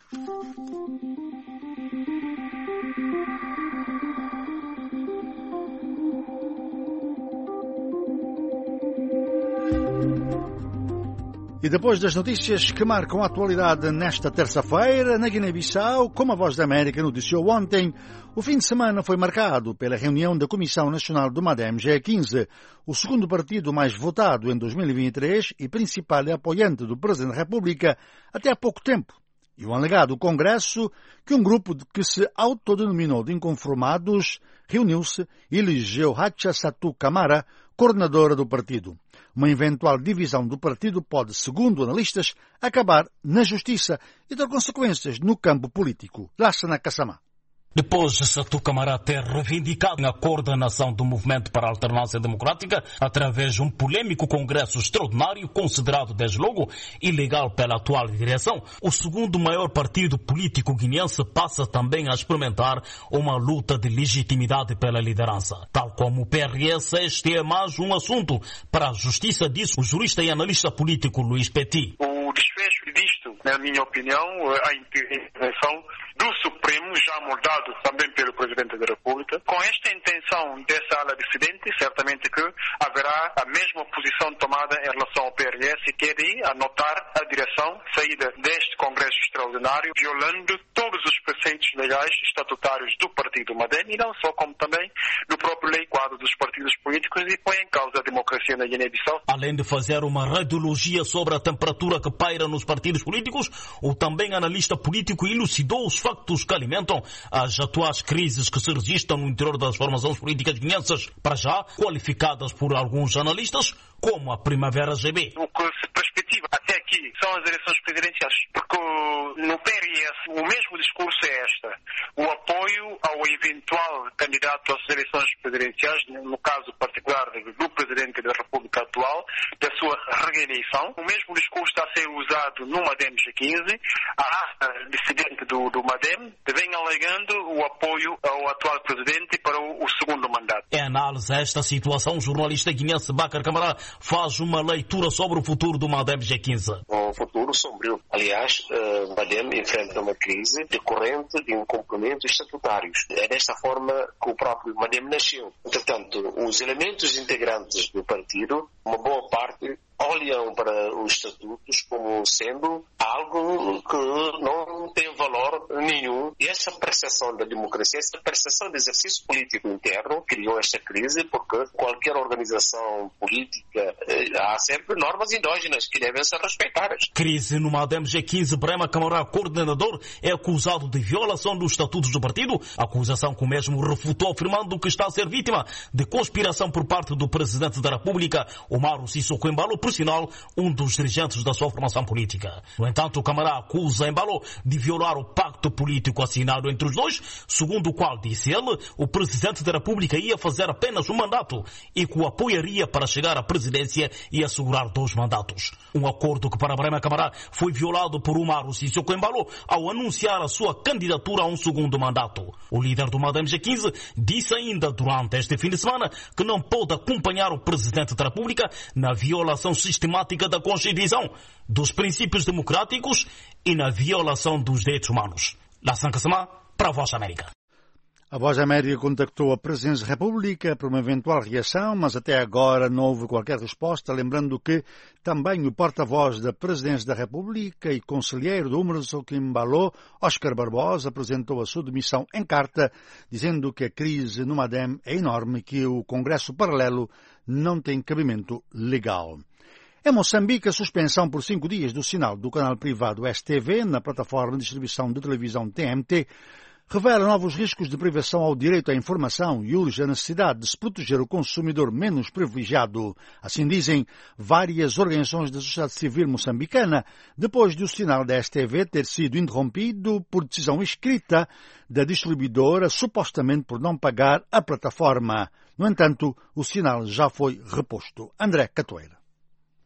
E depois das notícias que marcam a atualidade nesta terça-feira, na Guiné-Bissau, como a Voz da América noticiou ontem, o fim de semana foi marcado pela reunião da Comissão Nacional do MADEM G quinze, o segundo partido mais votado em dois mil e vinte e três e principal apoiante do Presidente da República até há pouco tempo. E o alegado Congresso, que um grupo que se autodenominou de inconformados reuniu-se e elegeu Hacha Satu Camara, coordenadora do partido. Uma eventual divisão do partido pode, segundo analistas, acabar na justiça e ter consequências no campo político. Lassana Kassama. Depois de Satu Camara ter reivindicado a coordenação do Movimento para a Alternância Democrática através de um polêmico congresso extraordinário considerado desde logo ilegal pela atual direção, o segundo maior partido político guineense passa também a experimentar uma luta de legitimidade pela liderança. Tal como o P R S, este é mais um assunto para a justiça, disse o jurista e analista político Luís Petit. O desfecho disto, na minha opinião, a intervenção do Supremo, já moldado também pelo Presidente da República, com esta intenção dessa ala dissidente, certamente que haverá a mesma posição tomada em relação ao P R S, que é de anotar a direção saída deste Congresso Extraordinário, violando todos os preceitos legais estatutários do Partido MADEM e não só, como também do próprio lei quadro dos partidos políticos e põe em causa a democracia na Guiné-Bissau. Além de fazer uma radiologia sobre a temperatura que paira nos partidos políticos, o também analista político elucidou os factos que alimentam as atuais crises que se registram no interior das formações políticas guineenses, para já qualificadas por alguns analistas como a Primavera G B. O que se perspectiva até aqui são as eleições presidenciais, porque no P R S o mesmo discurso é esta, o apoio ao eventual candidato às eleições presidenciais, no caso particular do Presidente da República atual, da sua reeleição. O mesmo discurso está a ser usado no MADEM G quinze, a dissidente do, do MADEM vem alegando o apoio ao atual Presidente para o, o segundo mandato. Em análise a esta situação, o jornalista guineense Bakar Camara faz uma leitura sobre o futuro do MADEM G quinze. Um futuro sombrio. Aliás, o uh, MADEM enfrenta uma crise decorrente de incumprimentos estatutários. É desta forma que o próprio MADEM nasceu. Portanto, os elementos integrantes do partido, uma boa parte, olham para os estatutos como sendo algo que não tem valor nenhum. E essa percepção da democracia, essa percepção do exercício político interno criou esta crise, porque qualquer organização política eh, há sempre normas endógenas que devem ser respeitadas. Crise no MADEM G quinze. Brema Camara, coordenador, é acusado de violação dos estatutos do partido, acusação que o mesmo refutou, afirmando que está a ser vítima de conspiração por parte do Presidente da República, Umaru Sissoko Embalo, por sinal, um dos dirigentes da sua formação política. No entanto, o Camara acusa Embalo de violar o pacto político assinado entre os dois, segundo o qual, disse ele, o Presidente da República ia fazer apenas um mandato e que o apoiaria para chegar à presidência e assegurar dois mandatos. Um acordo que, para Brema Camara, foi violado por Umaru Sissoko Embalo ao anunciar a sua candidatura a um segundo mandato. O líder do MADEM G quinze disse ainda durante este fim de semana que não pôde acompanhar o Presidente da República na violação sistemática da Constituição, dos princípios democráticos e na violação dos direitos humanos. Lassana Kassama, para a Voz da América. A Voz da América contactou a Presidência da República para uma eventual reação, mas até agora não houve qualquer resposta, lembrando que também o porta-voz da Presidência da República e conselheiro do Umaru Sissoko Embalo, Oscar Barbosa, apresentou a sua demissão em carta, dizendo que a crise no MADEM é enorme e que o Congresso Paralelo não tem cabimento legal. Em Moçambique, a suspensão por cinco dias do sinal do canal privado S T V na plataforma de distribuição de televisão T M T revela novos riscos de privação ao direito à informação e urge a necessidade de se proteger o consumidor menos privilegiado. Assim dizem várias organizações da sociedade civil moçambicana, depois de o sinal da S T V ter sido interrompido por decisão escrita da distribuidora, supostamente por não pagar a plataforma. No entanto, o sinal já foi reposto. André Catoeira.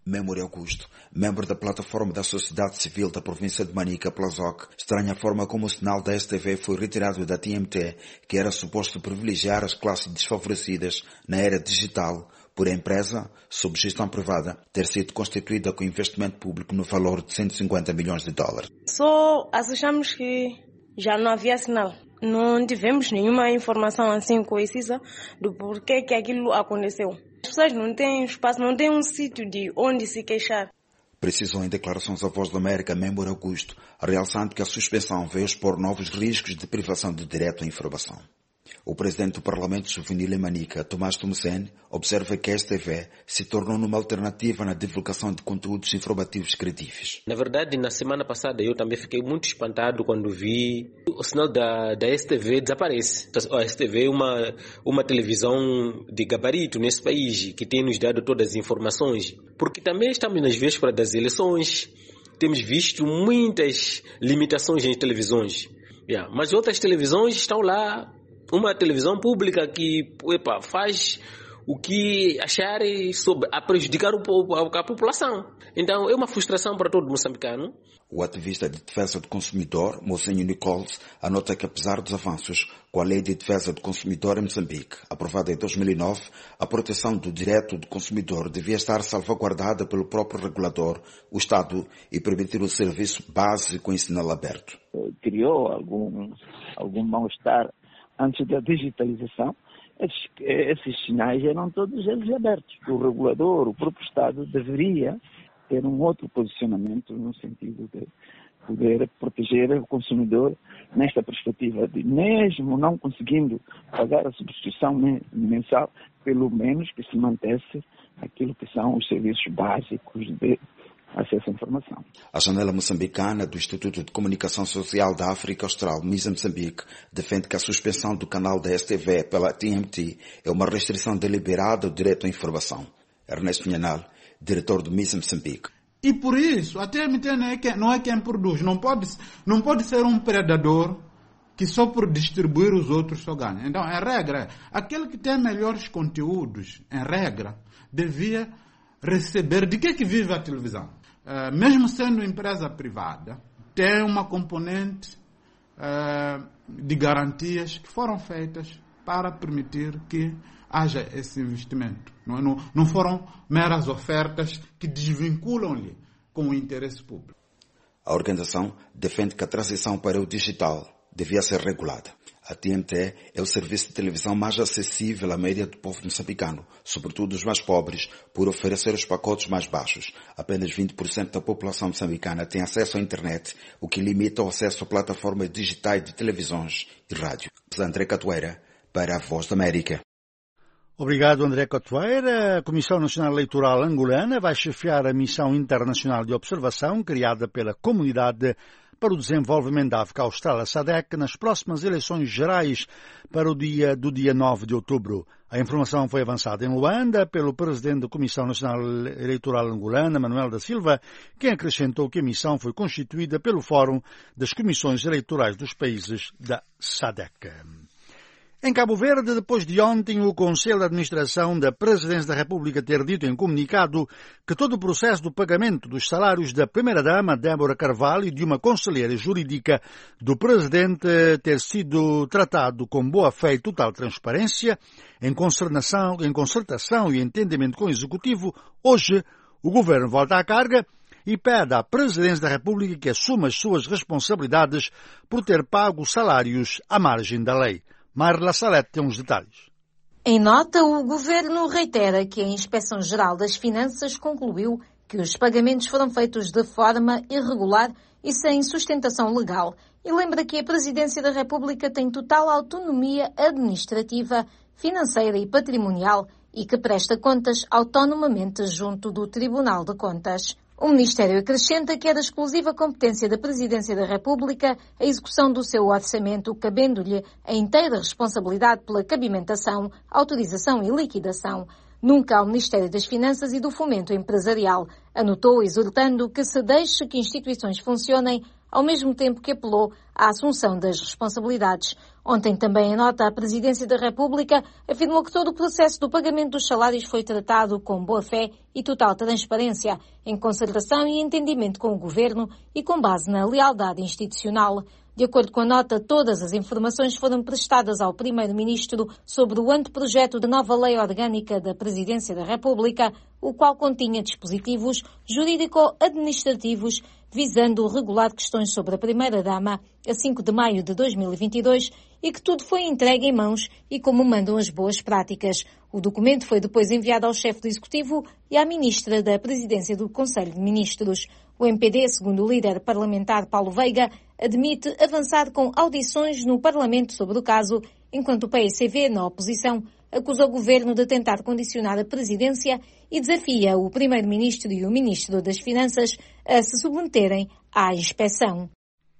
Memory Augusto, membro da plataforma da sociedade civil da província de Manica, Plazoc, estranha a forma como o sinal da S T V foi retirado da T M T, que era suposto privilegiar as classes desfavorecidas na era digital, por a empresa, sob gestão privada, ter sido constituída com investimento público no valor de cento e cinquenta milhões de dólares. Só achamos que já não havia sinal. Não tivemos nenhuma informação assim concisa do porquê que aquilo aconteceu. As pessoas não têm espaço, não têm um sítio de onde se queixar. Precisou em declarações à Voz da América, membro Augusto, realçando que a suspensão veio expor novos riscos de privação de direito à informação. O presidente do Parlamento Juvenil em Manica, Tomás Tomusen, observa que a S T V se tornou numa alternativa na divulgação de conteúdos informativos credíveis. Na verdade, na semana passada eu também fiquei muito espantado quando vi o sinal da, da S T V desaparece. A S T V é uma, uma televisão de gabarito nesse país que tem nos dado todas as informações, porque também estamos nas vésperas das eleições, temos visto muitas limitações em televisões, yeah. Mas outras televisões estão lá. Uma televisão pública que epa, faz o que achar sobre a prejudicar o, a, a população. Então é uma frustração para todo moçambicano. O ativista de defesa do consumidor, Mocenho Nichols, anota que apesar dos avanços com a Lei de Defesa do Consumidor em Moçambique, aprovada em dois mil e nove, a proteção do direito do consumidor devia estar salvaguardada pelo próprio regulador, o Estado, e permitir o serviço básico em sinal aberto. Criou algum, algum mal-estar antes da digitalização. Esses, esses sinais eram todos eles abertos. O regulador, o próprio Estado, deveria ter um outro posicionamento no sentido de poder proteger o consumidor nesta perspectiva de, mesmo não conseguindo pagar a substituição mensal, pelo menos que se mantesse aquilo que são os serviços básicos de acesso à informação. A janela moçambicana do Instituto de Comunicação Social da África Austral, MISA Moçambique, defende que a suspensão do canal da S T V pela T M T é uma restrição deliberada do direito à informação. Ernesto Pinhanal, diretor do MISA Moçambique. E por isso, a T M T não é quem, não é quem produz. Não pode, não pode ser um predador que só por distribuir os outros só ganha. Então, em regra, aquele que tem melhores conteúdos, em regra, devia receber. De que é que vive a televisão? Uh, mesmo sendo empresa privada, tem uma componente uh, de garantias que foram feitas para permitir que haja esse investimento. Não, não, não foram meras ofertas que desvinculam-lhe com o interesse público. A organização defende que a transição para o digital devia ser regulada. A T M T é o serviço de televisão mais acessível à maioria do povo moçambicano, sobretudo os mais pobres, por oferecer os pacotes mais baixos. Apenas vinte por cento da população moçambicana tem acesso à internet, o que limita o acesso a plataformas digitais de televisões e rádio. André Catoeira, para a Voz da América. Obrigado, André Catoeira. A Comissão Nacional Eleitoral Angolana vai chefiar a missão internacional de observação criada pela Comunidade para o Desenvolvimento da África Austral, a SADC, nas próximas eleições gerais para o dia do dia nove de outubro. A informação foi avançada em Luanda pelo presidente da Comissão Nacional Eleitoral Angolana, Manuel da Silva, quem acrescentou que a missão foi constituída pelo Fórum das Comissões Eleitorais dos Países da SADC. Em Cabo Verde, depois de ontem, o Conselho de Administração da Presidência da República ter dito em comunicado que todo o processo do pagamento dos salários da Primeira-Dama, Débora Carvalho, e de uma conselheira jurídica do Presidente ter sido tratado com boa-fé e total transparência, em concertação, em concertação e entendimento com o Executivo, hoje o Governo volta à carga e pede à Presidência da República que assuma as suas responsabilidades por ter pago salários à margem da lei. Marla Salete tem uns detalhes. Em nota, o Governo reitera que a Inspeção-Geral das Finanças concluiu que os pagamentos foram feitos de forma irregular e sem sustentação legal e lembra que a Presidência da República tem total autonomia administrativa, financeira e patrimonial e que presta contas autonomamente junto do Tribunal de Contas. O Ministério acrescenta que é da exclusiva competência da Presidência da República a execução do seu orçamento, cabendo-lhe a inteira responsabilidade pela cabimentação, autorização e liquidação. Nunca ao Ministério das Finanças e do Fomento Empresarial. Anotou, exortando que se deixe que instituições funcionem, ao mesmo tempo que apelou a assunção das responsabilidades. Ontem também, em nota, a Presidência da República afirmou que todo o processo do pagamento dos salários foi tratado com boa-fé e total transparência, em concertação e entendimento com o Governo e com base na lealdade institucional. De acordo com a nota, todas as informações foram prestadas ao Primeiro-Ministro sobre o anteprojeto de nova lei orgânica da Presidência da República, o qual continha dispositivos jurídico-administrativos visando regular questões sobre a Primeira-Dama a cinco de maio de dois mil e vinte e dois e que tudo foi entregue em mãos e como mandam as boas práticas. O documento foi depois enviado ao chefe do Executivo e à Ministra da Presidência do Conselho de Ministros. O M P D, segundo o líder parlamentar Paulo Veiga, admite avançar com audições no Parlamento sobre o caso, enquanto o P S V, na oposição, acusa o Governo de tentar condicionar a Presidência e desafia o Primeiro-Ministro e o Ministro das Finanças a se submeterem à inspeção.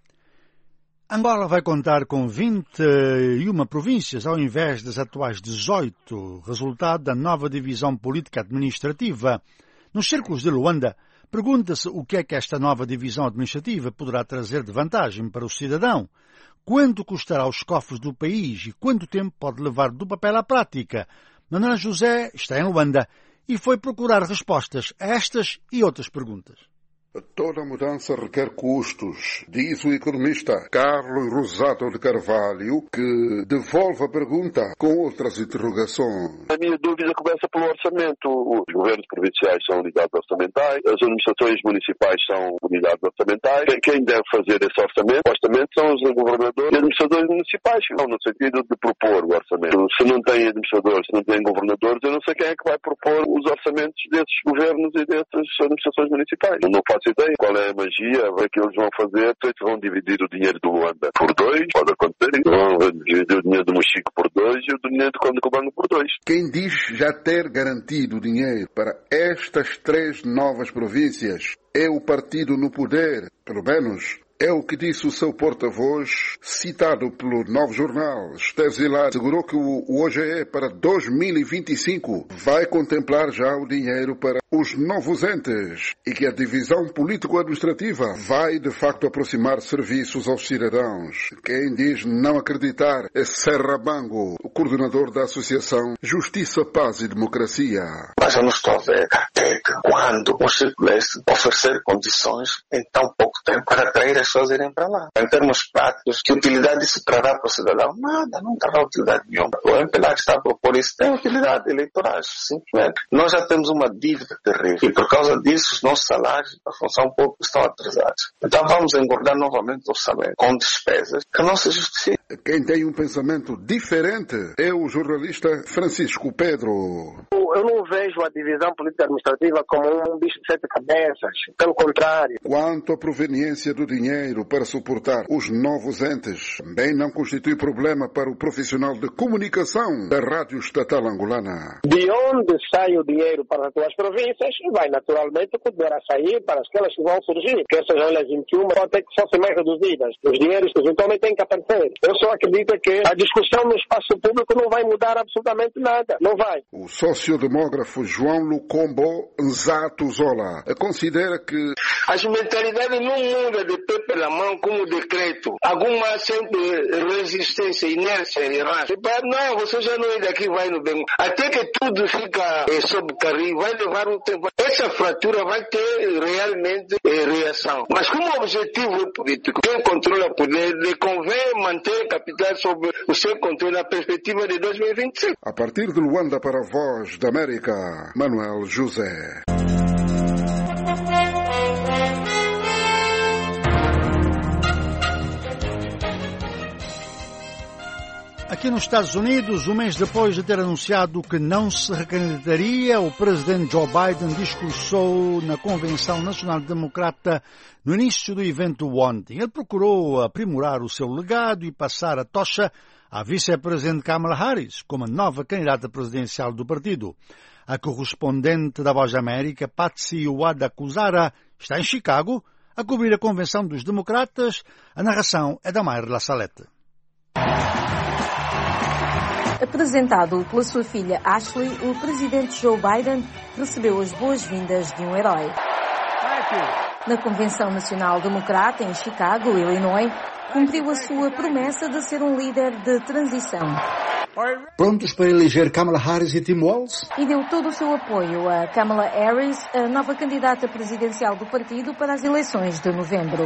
Angola vai contar com vinte e uma províncias ao invés das atuais dezoito, resultado da nova divisão política administrativa. Nos círculos de Luanda, pergunta-se o que é que esta nova divisão administrativa poderá trazer de vantagem para o cidadão, quanto custará aos cofres do país e quanto tempo pode levar do papel à prática. Manuel José está em Luanda e foi procurar respostas a estas e outras perguntas. Toda mudança requer custos, diz o economista Carlos Rosado de Carvalho, que devolve a pergunta com outras interrogações. A minha dúvida começa pelo orçamento. Os governos provinciais são unidades orçamentais, as administrações municipais são unidades orçamentais. Quem deve fazer esse orçamento? O orçamento são os governadores e administradores municipais, não no sentido de propor o orçamento. Se não tem administradores, se não tem governadores, eu não sei quem é que vai propor os orçamentos desses governos e dessas administrações municipais. Eu não faço ideia qual é a magia, o que eles vão fazer. Eles vão dividir o dinheiro do Luanda por dois, pode acontecer, vão dividir o dinheiro do Mochico por dois e o dinheiro do Conde Cubango por dois. Quem diz já ter garantido o dinheiro para estas três novas províncias é o partido no poder, pelo menos é o que disse o seu porta-voz, citado pelo Novo Jornal. Esteve Zilar assegurou que o O G E para dois mil e vinte e cinco vai contemplar já o dinheiro para os novos entes e que a divisão político-administrativa vai de facto aproximar serviços aos cidadãos. Quem diz não acreditar é Serra Bango, o coordenador da Associação Justiça, Paz e Democracia. Mas eu não estou a ver até que quando o Círculo Este oferecer condições em tão pouco tempo para atrair as pessoas irem para lá. Em termos práticos, que utilidade isso trará para o cidadão? Nada, não terá utilidade nenhuma. O M P L A que está a propor isso tem utilidade eleitoral, simplesmente. Nós já temos uma dívida terrível e por causa disso os nossos salários da função pública estão atrasados. Então vamos engordar novamente o orçamento com despesas que não se justificam. Quem tem um pensamento diferente é o jornalista Francisco Pedro. Eu não vejo a divisão política administrativa como um bicho de sete cabeças. Pelo contrário. Quanto à proveniência do dinheiro para suportar os novos entes, também não constitui problema para o profissional de comunicação da Rádio Estatal Angolana. De onde sai o dinheiro para as duas províncias, vai naturalmente poder sair para aquelas que vão surgir. Que essas elas vinte e uma pode ter que fossem mais reduzidas. Os dinheiros que eventualmente têm que aparecer. Eu só acredito que a discussão no espaço público não vai mudar absolutamente nada. Não vai. O sociodemógrafo João Lucombo Nzato Zola considera que as mentalidades não mudam de pé pela mão como decreto. Alguma sempre resistência, inércia em raça. Não, você já não é daqui, vai no bem. Até que tudo fica eh, sob carrinho, vai levar um tempo. Essa fratura vai ter realmente eh, reação. Mas como objetivo político, quem controla o poder, lhe convém manter a capital sob o seu controle na perspectiva de dois mil e vinte e cinco. A partir de Luanda para a Voz da América, Manuel José. Aqui nos Estados Unidos, um mês depois de ter anunciado que não se recandidataria, o presidente Joe Biden discursou na Convenção Nacional Democrata no início do evento ontem. Ele procurou aprimorar o seu legado e passar a tocha à vice-presidente Kamala Harris como nova candidata presidencial do partido. A correspondente da Voz da América, Patsy Wadakuzara, está em Chicago a cobrir a Convenção dos Democratas. A narração é da Mayra La Salete. Apresentado pela sua filha Ashley, o presidente Joe Biden recebeu as boas-vindas de um herói. Na Convenção Nacional Democrata, em Chicago, Illinois, cumpriu a sua promessa de ser um líder de transição. Prontos para eleger Kamala Harris e Tim Walz? E deu todo o seu apoio a Kamala Harris, a nova candidata presidencial do partido para as eleições de novembro.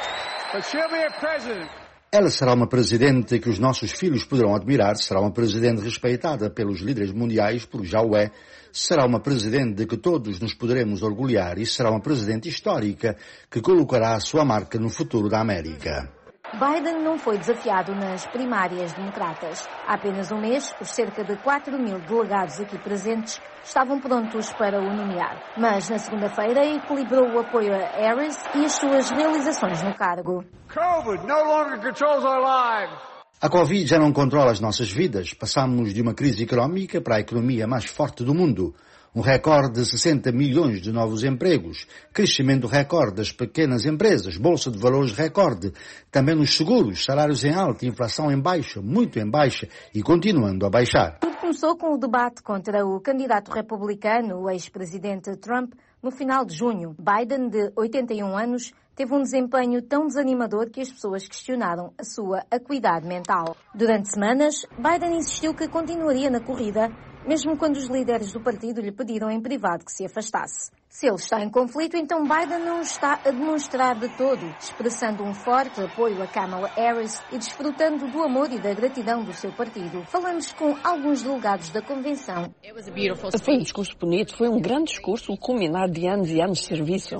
Ela será uma presidente que os nossos filhos poderão admirar, será uma presidente respeitada pelos líderes mundiais, porque já o é, será uma presidente de que todos nos poderemos orgulhar e será uma presidente histórica que colocará a sua marca no futuro da América. Biden não foi desafiado nas primárias democratas. Há apenas um mês, os cerca de quatro mil delegados aqui presentes estavam prontos para o nomear. Mas, na segunda-feira, equilibrou o apoio a Harris e as suas realizações no cargo. COVID no longer controls our lives. A Covid já não controla as nossas vidas. Passamos de uma crise económica para a economia mais forte do mundo. Um recorde de sessenta milhões de novos empregos, crescimento recorde das pequenas empresas, bolsa de valores recorde, também nos seguros, salários em alta, inflação em baixa, muito em baixa e continuando a baixar. Tudo começou com o debate contra o candidato republicano, o ex-presidente Trump, no final de junho. Biden, de oitenta e um anos, teve um desempenho tão desanimador que as pessoas questionaram a sua acuidade mental. Durante semanas, Biden insistiu que continuaria na corrida, mesmo quando os líderes do partido lhe pediram em privado que se afastasse. Se ele está em conflito, então Biden não está a demonstrar de todo, expressando um forte apoio a Kamala Harris e desfrutando do amor e da gratidão do seu partido. Falamos com alguns delegados da convenção. Foi um discurso bonito, foi um grande discurso, o culminar de anos e anos de serviço.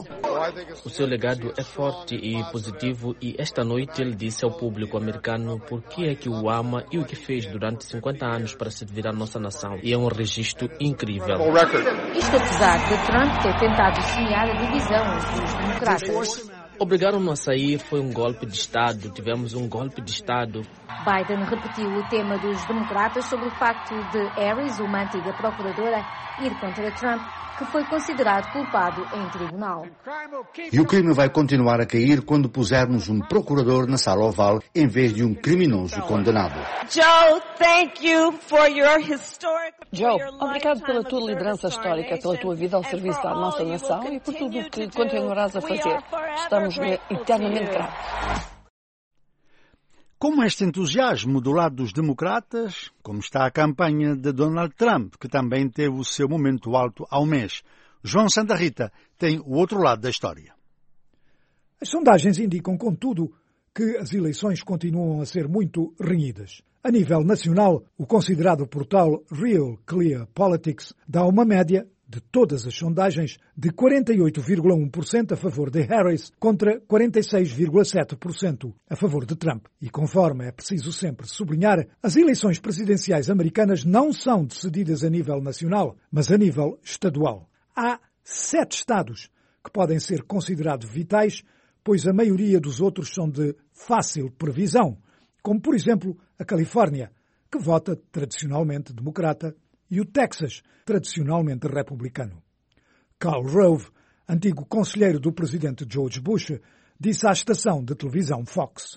O seu legado é forte e positivo e esta noite ele disse ao público americano por que é que o ama e o que fez durante cinquenta anos para servir a nossa nação. E é um registro incrível. Isto apesar de Trump ter tentado semear a divisão entre os democratas. Obrigaram-no a sair, foi um golpe de Estado, tivemos um golpe de Estado. Biden repetiu o tema dos democratas sobre o facto de Harris, uma antiga procuradora, ir contra Trump, que foi considerado culpado em tribunal. E o crime vai continuar a cair quando pusermos um procurador na sala oval em vez de um criminoso condenado. Joe, thank you for your historic... Joe, obrigado pela tua liderança histórica, pela tua vida ao serviço da nossa nação e por tudo o que continuarás a fazer. Estamos eternamente gratos. Com este entusiasmo do lado dos democratas, como está a campanha de Donald Trump, que também teve o seu momento alto ao mês. João Santa Rita tem o outro lado da história. As sondagens indicam, contudo, que as eleições continuam a ser muito renhidas. A nível nacional, o considerado portal Real Clear Politics dá uma média de todas as sondagens de quarenta e oito vírgula um por cento a favor de Harris contra quarenta e seis vírgula sete por cento a favor de Trump. E conforme é preciso sempre sublinhar, as eleições presidenciais americanas não são decididas a nível nacional, mas a nível estadual. Há sete estados que podem ser considerados vitais, pois a maioria dos outros são de fácil previsão, como por exemplo a Califórnia, que vota tradicionalmente democrata, e o Texas, tradicionalmente republicano. Karl Rove, antigo conselheiro do presidente George Bush, disse à estação de televisão Fox: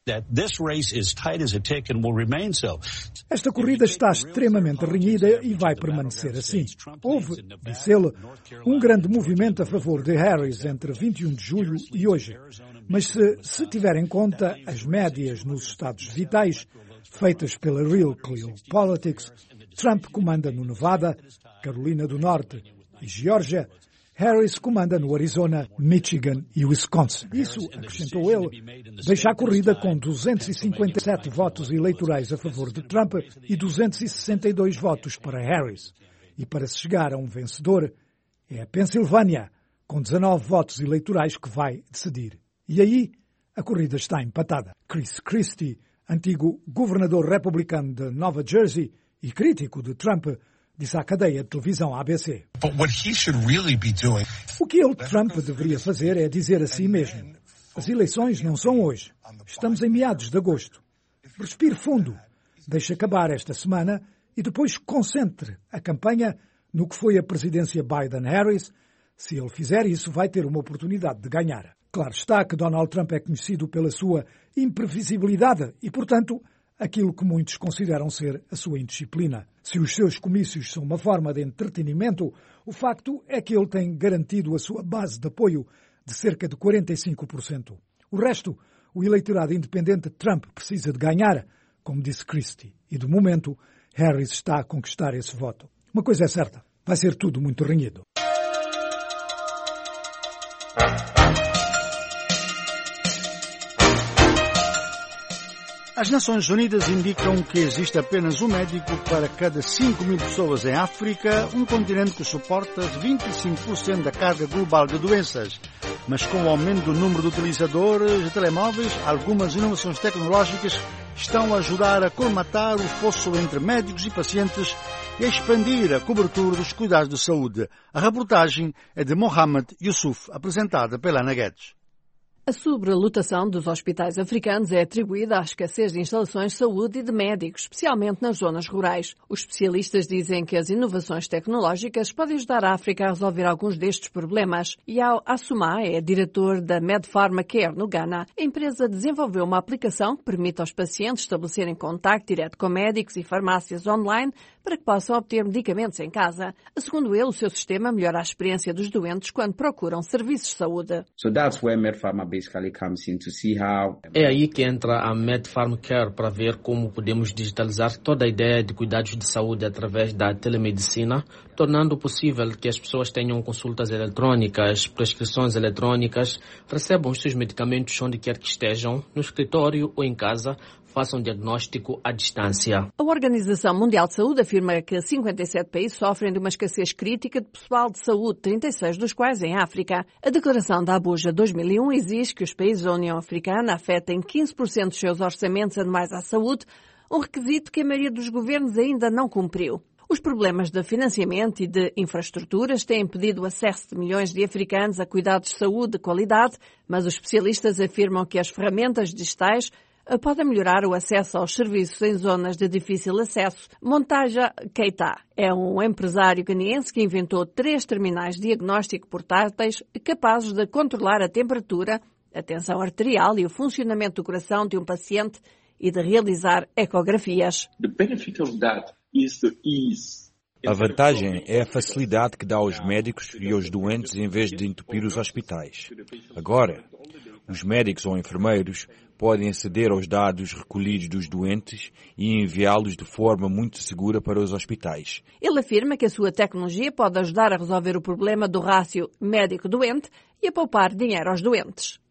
Esta corrida está extremamente renhida e vai permanecer assim. Houve, disse ele, um grande movimento a favor de Harris entre vinte e um de julho e hoje. Mas se, se tiver em conta as médias nos estados vitais, feitas pela Real Clear Politics, Trump comanda no Nevada, Carolina do Norte e Geórgia. Harris comanda no Arizona, Michigan e Wisconsin. Isso, acrescentou ele, deixa a corrida com duzentos e cinquenta e sete votos eleitorais a favor de Trump e duzentos e sessenta e dois votos para Harris. E para se chegar a um vencedor, é a Pensilvânia, com dezanove votos eleitorais que vai decidir. E aí, a corrida está empatada. Chris Christie, antigo governador republicano de Nova Jersey e crítico de Trump, disse à cadeia de televisão A B C. O que ele, Trump, deveria fazer é dizer a si mesmo: as eleições não são hoje. Estamos em meados de agosto. Respire fundo. Deixe acabar esta semana e depois concentre a campanha no que foi a presidência Biden-Harris. Se ele fizer isso, vai ter uma oportunidade de ganhar. Claro está que Donald Trump é conhecido pela sua imprevisibilidade e, portanto, aquilo que muitos consideram ser a sua indisciplina. Se os seus comícios são uma forma de entretenimento, o facto é que ele tem garantido a sua base de apoio de cerca de quarenta e cinco por cento. O resto o eleitorado independente de Trump precisa de ganhar, como disse Christie. E, de momento, Harris está a conquistar esse voto. Uma coisa é certa, vai ser tudo muito renhido. As Nações Unidas indicam que existe apenas um médico para cada cinco mil pessoas em África, um continente que suporta vinte e cinco por cento da carga global de doenças. Mas com o aumento do número de utilizadores de telemóveis, algumas inovações tecnológicas estão a ajudar a colmatar o fosso entre médicos e pacientes e a expandir a cobertura dos cuidados de saúde. A reportagem é de Mohamed Yusuf, apresentada pela Ana Guedes. A sobrelotação dos hospitais africanos é atribuída à escassez de instalações de saúde e de médicos, especialmente nas zonas rurais. Os especialistas dizem que as inovações tecnológicas podem ajudar a África a resolver alguns destes problemas. Yao Assuma é diretor da Medpharma Care no Ghana. A empresa desenvolveu uma aplicação que permite aos pacientes estabelecerem contacto direto com médicos e farmácias online para que possam obter medicamentos em casa. Segundo ele, o seu sistema melhora a experiência dos doentes quando procuram serviços de saúde. So that's where Medpharma basically comes in to see how... É aí que entra a Medpharma Care para ver como podemos digitalizar toda a ideia de cuidados de saúde através da telemedicina, tornando possível que as pessoas tenham consultas eletrônicas, prescrições eletrônicas, recebam os seus medicamentos onde quer que estejam, no escritório ou em casa, façam diagnóstico à distância. A Organização Mundial de Saúde afirma que cinquenta e sete países sofrem de uma escassez crítica de pessoal de saúde, trinta e seis dos quais em África. A Declaração da Abuja dois mil e um exige que os países da União Africana afetem quinze por cento dos seus orçamentos anuais à saúde, um requisito que a maioria dos governos ainda não cumpriu. Os problemas de financiamento e de infraestruturas têm impedido o acesso de milhões de africanos a cuidados de saúde de qualidade, mas os especialistas afirmam que as ferramentas digitais podem melhorar o acesso aos serviços em zonas de difícil acesso. Montaja Keita é um empresário caniense que inventou três terminais de diagnóstico portáteis capazes de controlar a temperatura, a tensão arterial e o funcionamento do coração de um paciente e de realizar ecografias. The benefit of that is the ease. A vantagem é a facilidade que dá aos médicos e aos doentes em vez de entupir os hospitais. Agora, os médicos ou enfermeiros podem aceder aos dados recolhidos dos doentes e enviá-los de forma muito segura para os hospitais. Ele afirma que a sua tecnologia pode ajudar a resolver o problema do rácio médico-doente e a poupar dinheiro aos doentes.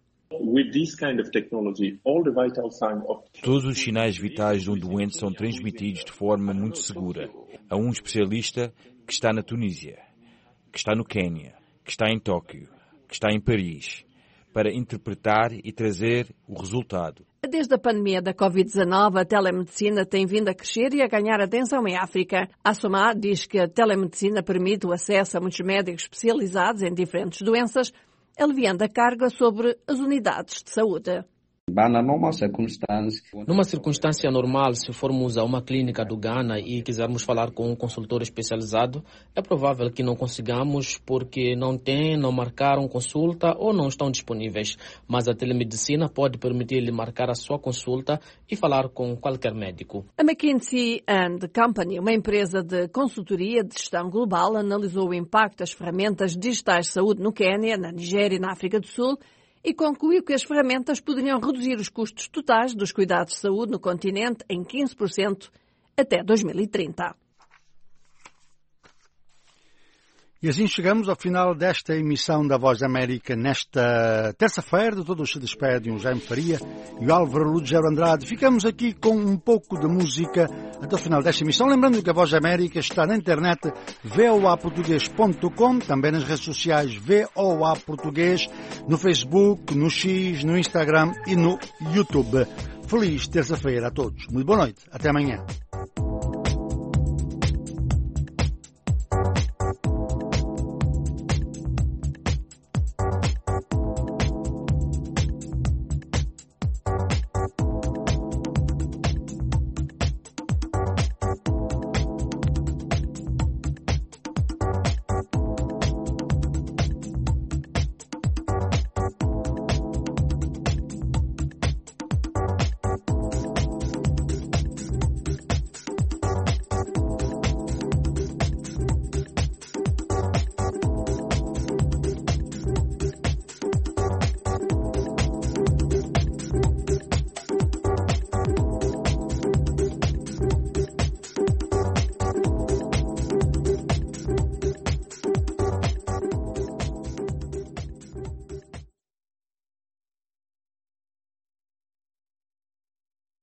Todos os sinais vitais de um doente são transmitidos de forma muito segura a um especialista que está na Tunísia, que está no Quênia, que está em Tóquio, que está em Paris, para interpretar e trazer o resultado. Desde a pandemia da covid dezenove, a telemedicina tem vindo a crescer e a ganhar atenção em África. A Assoma diz que a telemedicina permite o acesso a muitos médicos especializados em diferentes doenças, aliviando a carga sobre as unidades de saúde. Numa circunstância normal, se formos a uma clínica do Ghana e quisermos falar com um consultor especializado, é provável que não consigamos porque não têm, não marcaram consulta ou não estão disponíveis. Mas a telemedicina pode permitir-lhe marcar a sua consulta e falar com qualquer médico. A McKinsey and Company, uma empresa de consultoria de gestão global, analisou o impacto das ferramentas digitais de saúde no Quênia, na Nigéria e na África do Sul, e concluiu que as ferramentas poderiam reduzir os custos totais dos cuidados de saúde no continente em quinze por cento até dois mil e trinta. E assim chegamos ao final desta emissão da Voz da América nesta terça-feira. De todos se despedem o Jaime Faria e o Álvaro Lugero Andrade. Ficamos aqui com um pouco de música até o final desta emissão. Lembrando que a Voz da América está na internet v o a português ponto com, também nas redes sociais V O A Português, no Facebook, no X, no Instagram e no YouTube. Feliz terça-feira a todos. Muito boa noite. Até amanhã.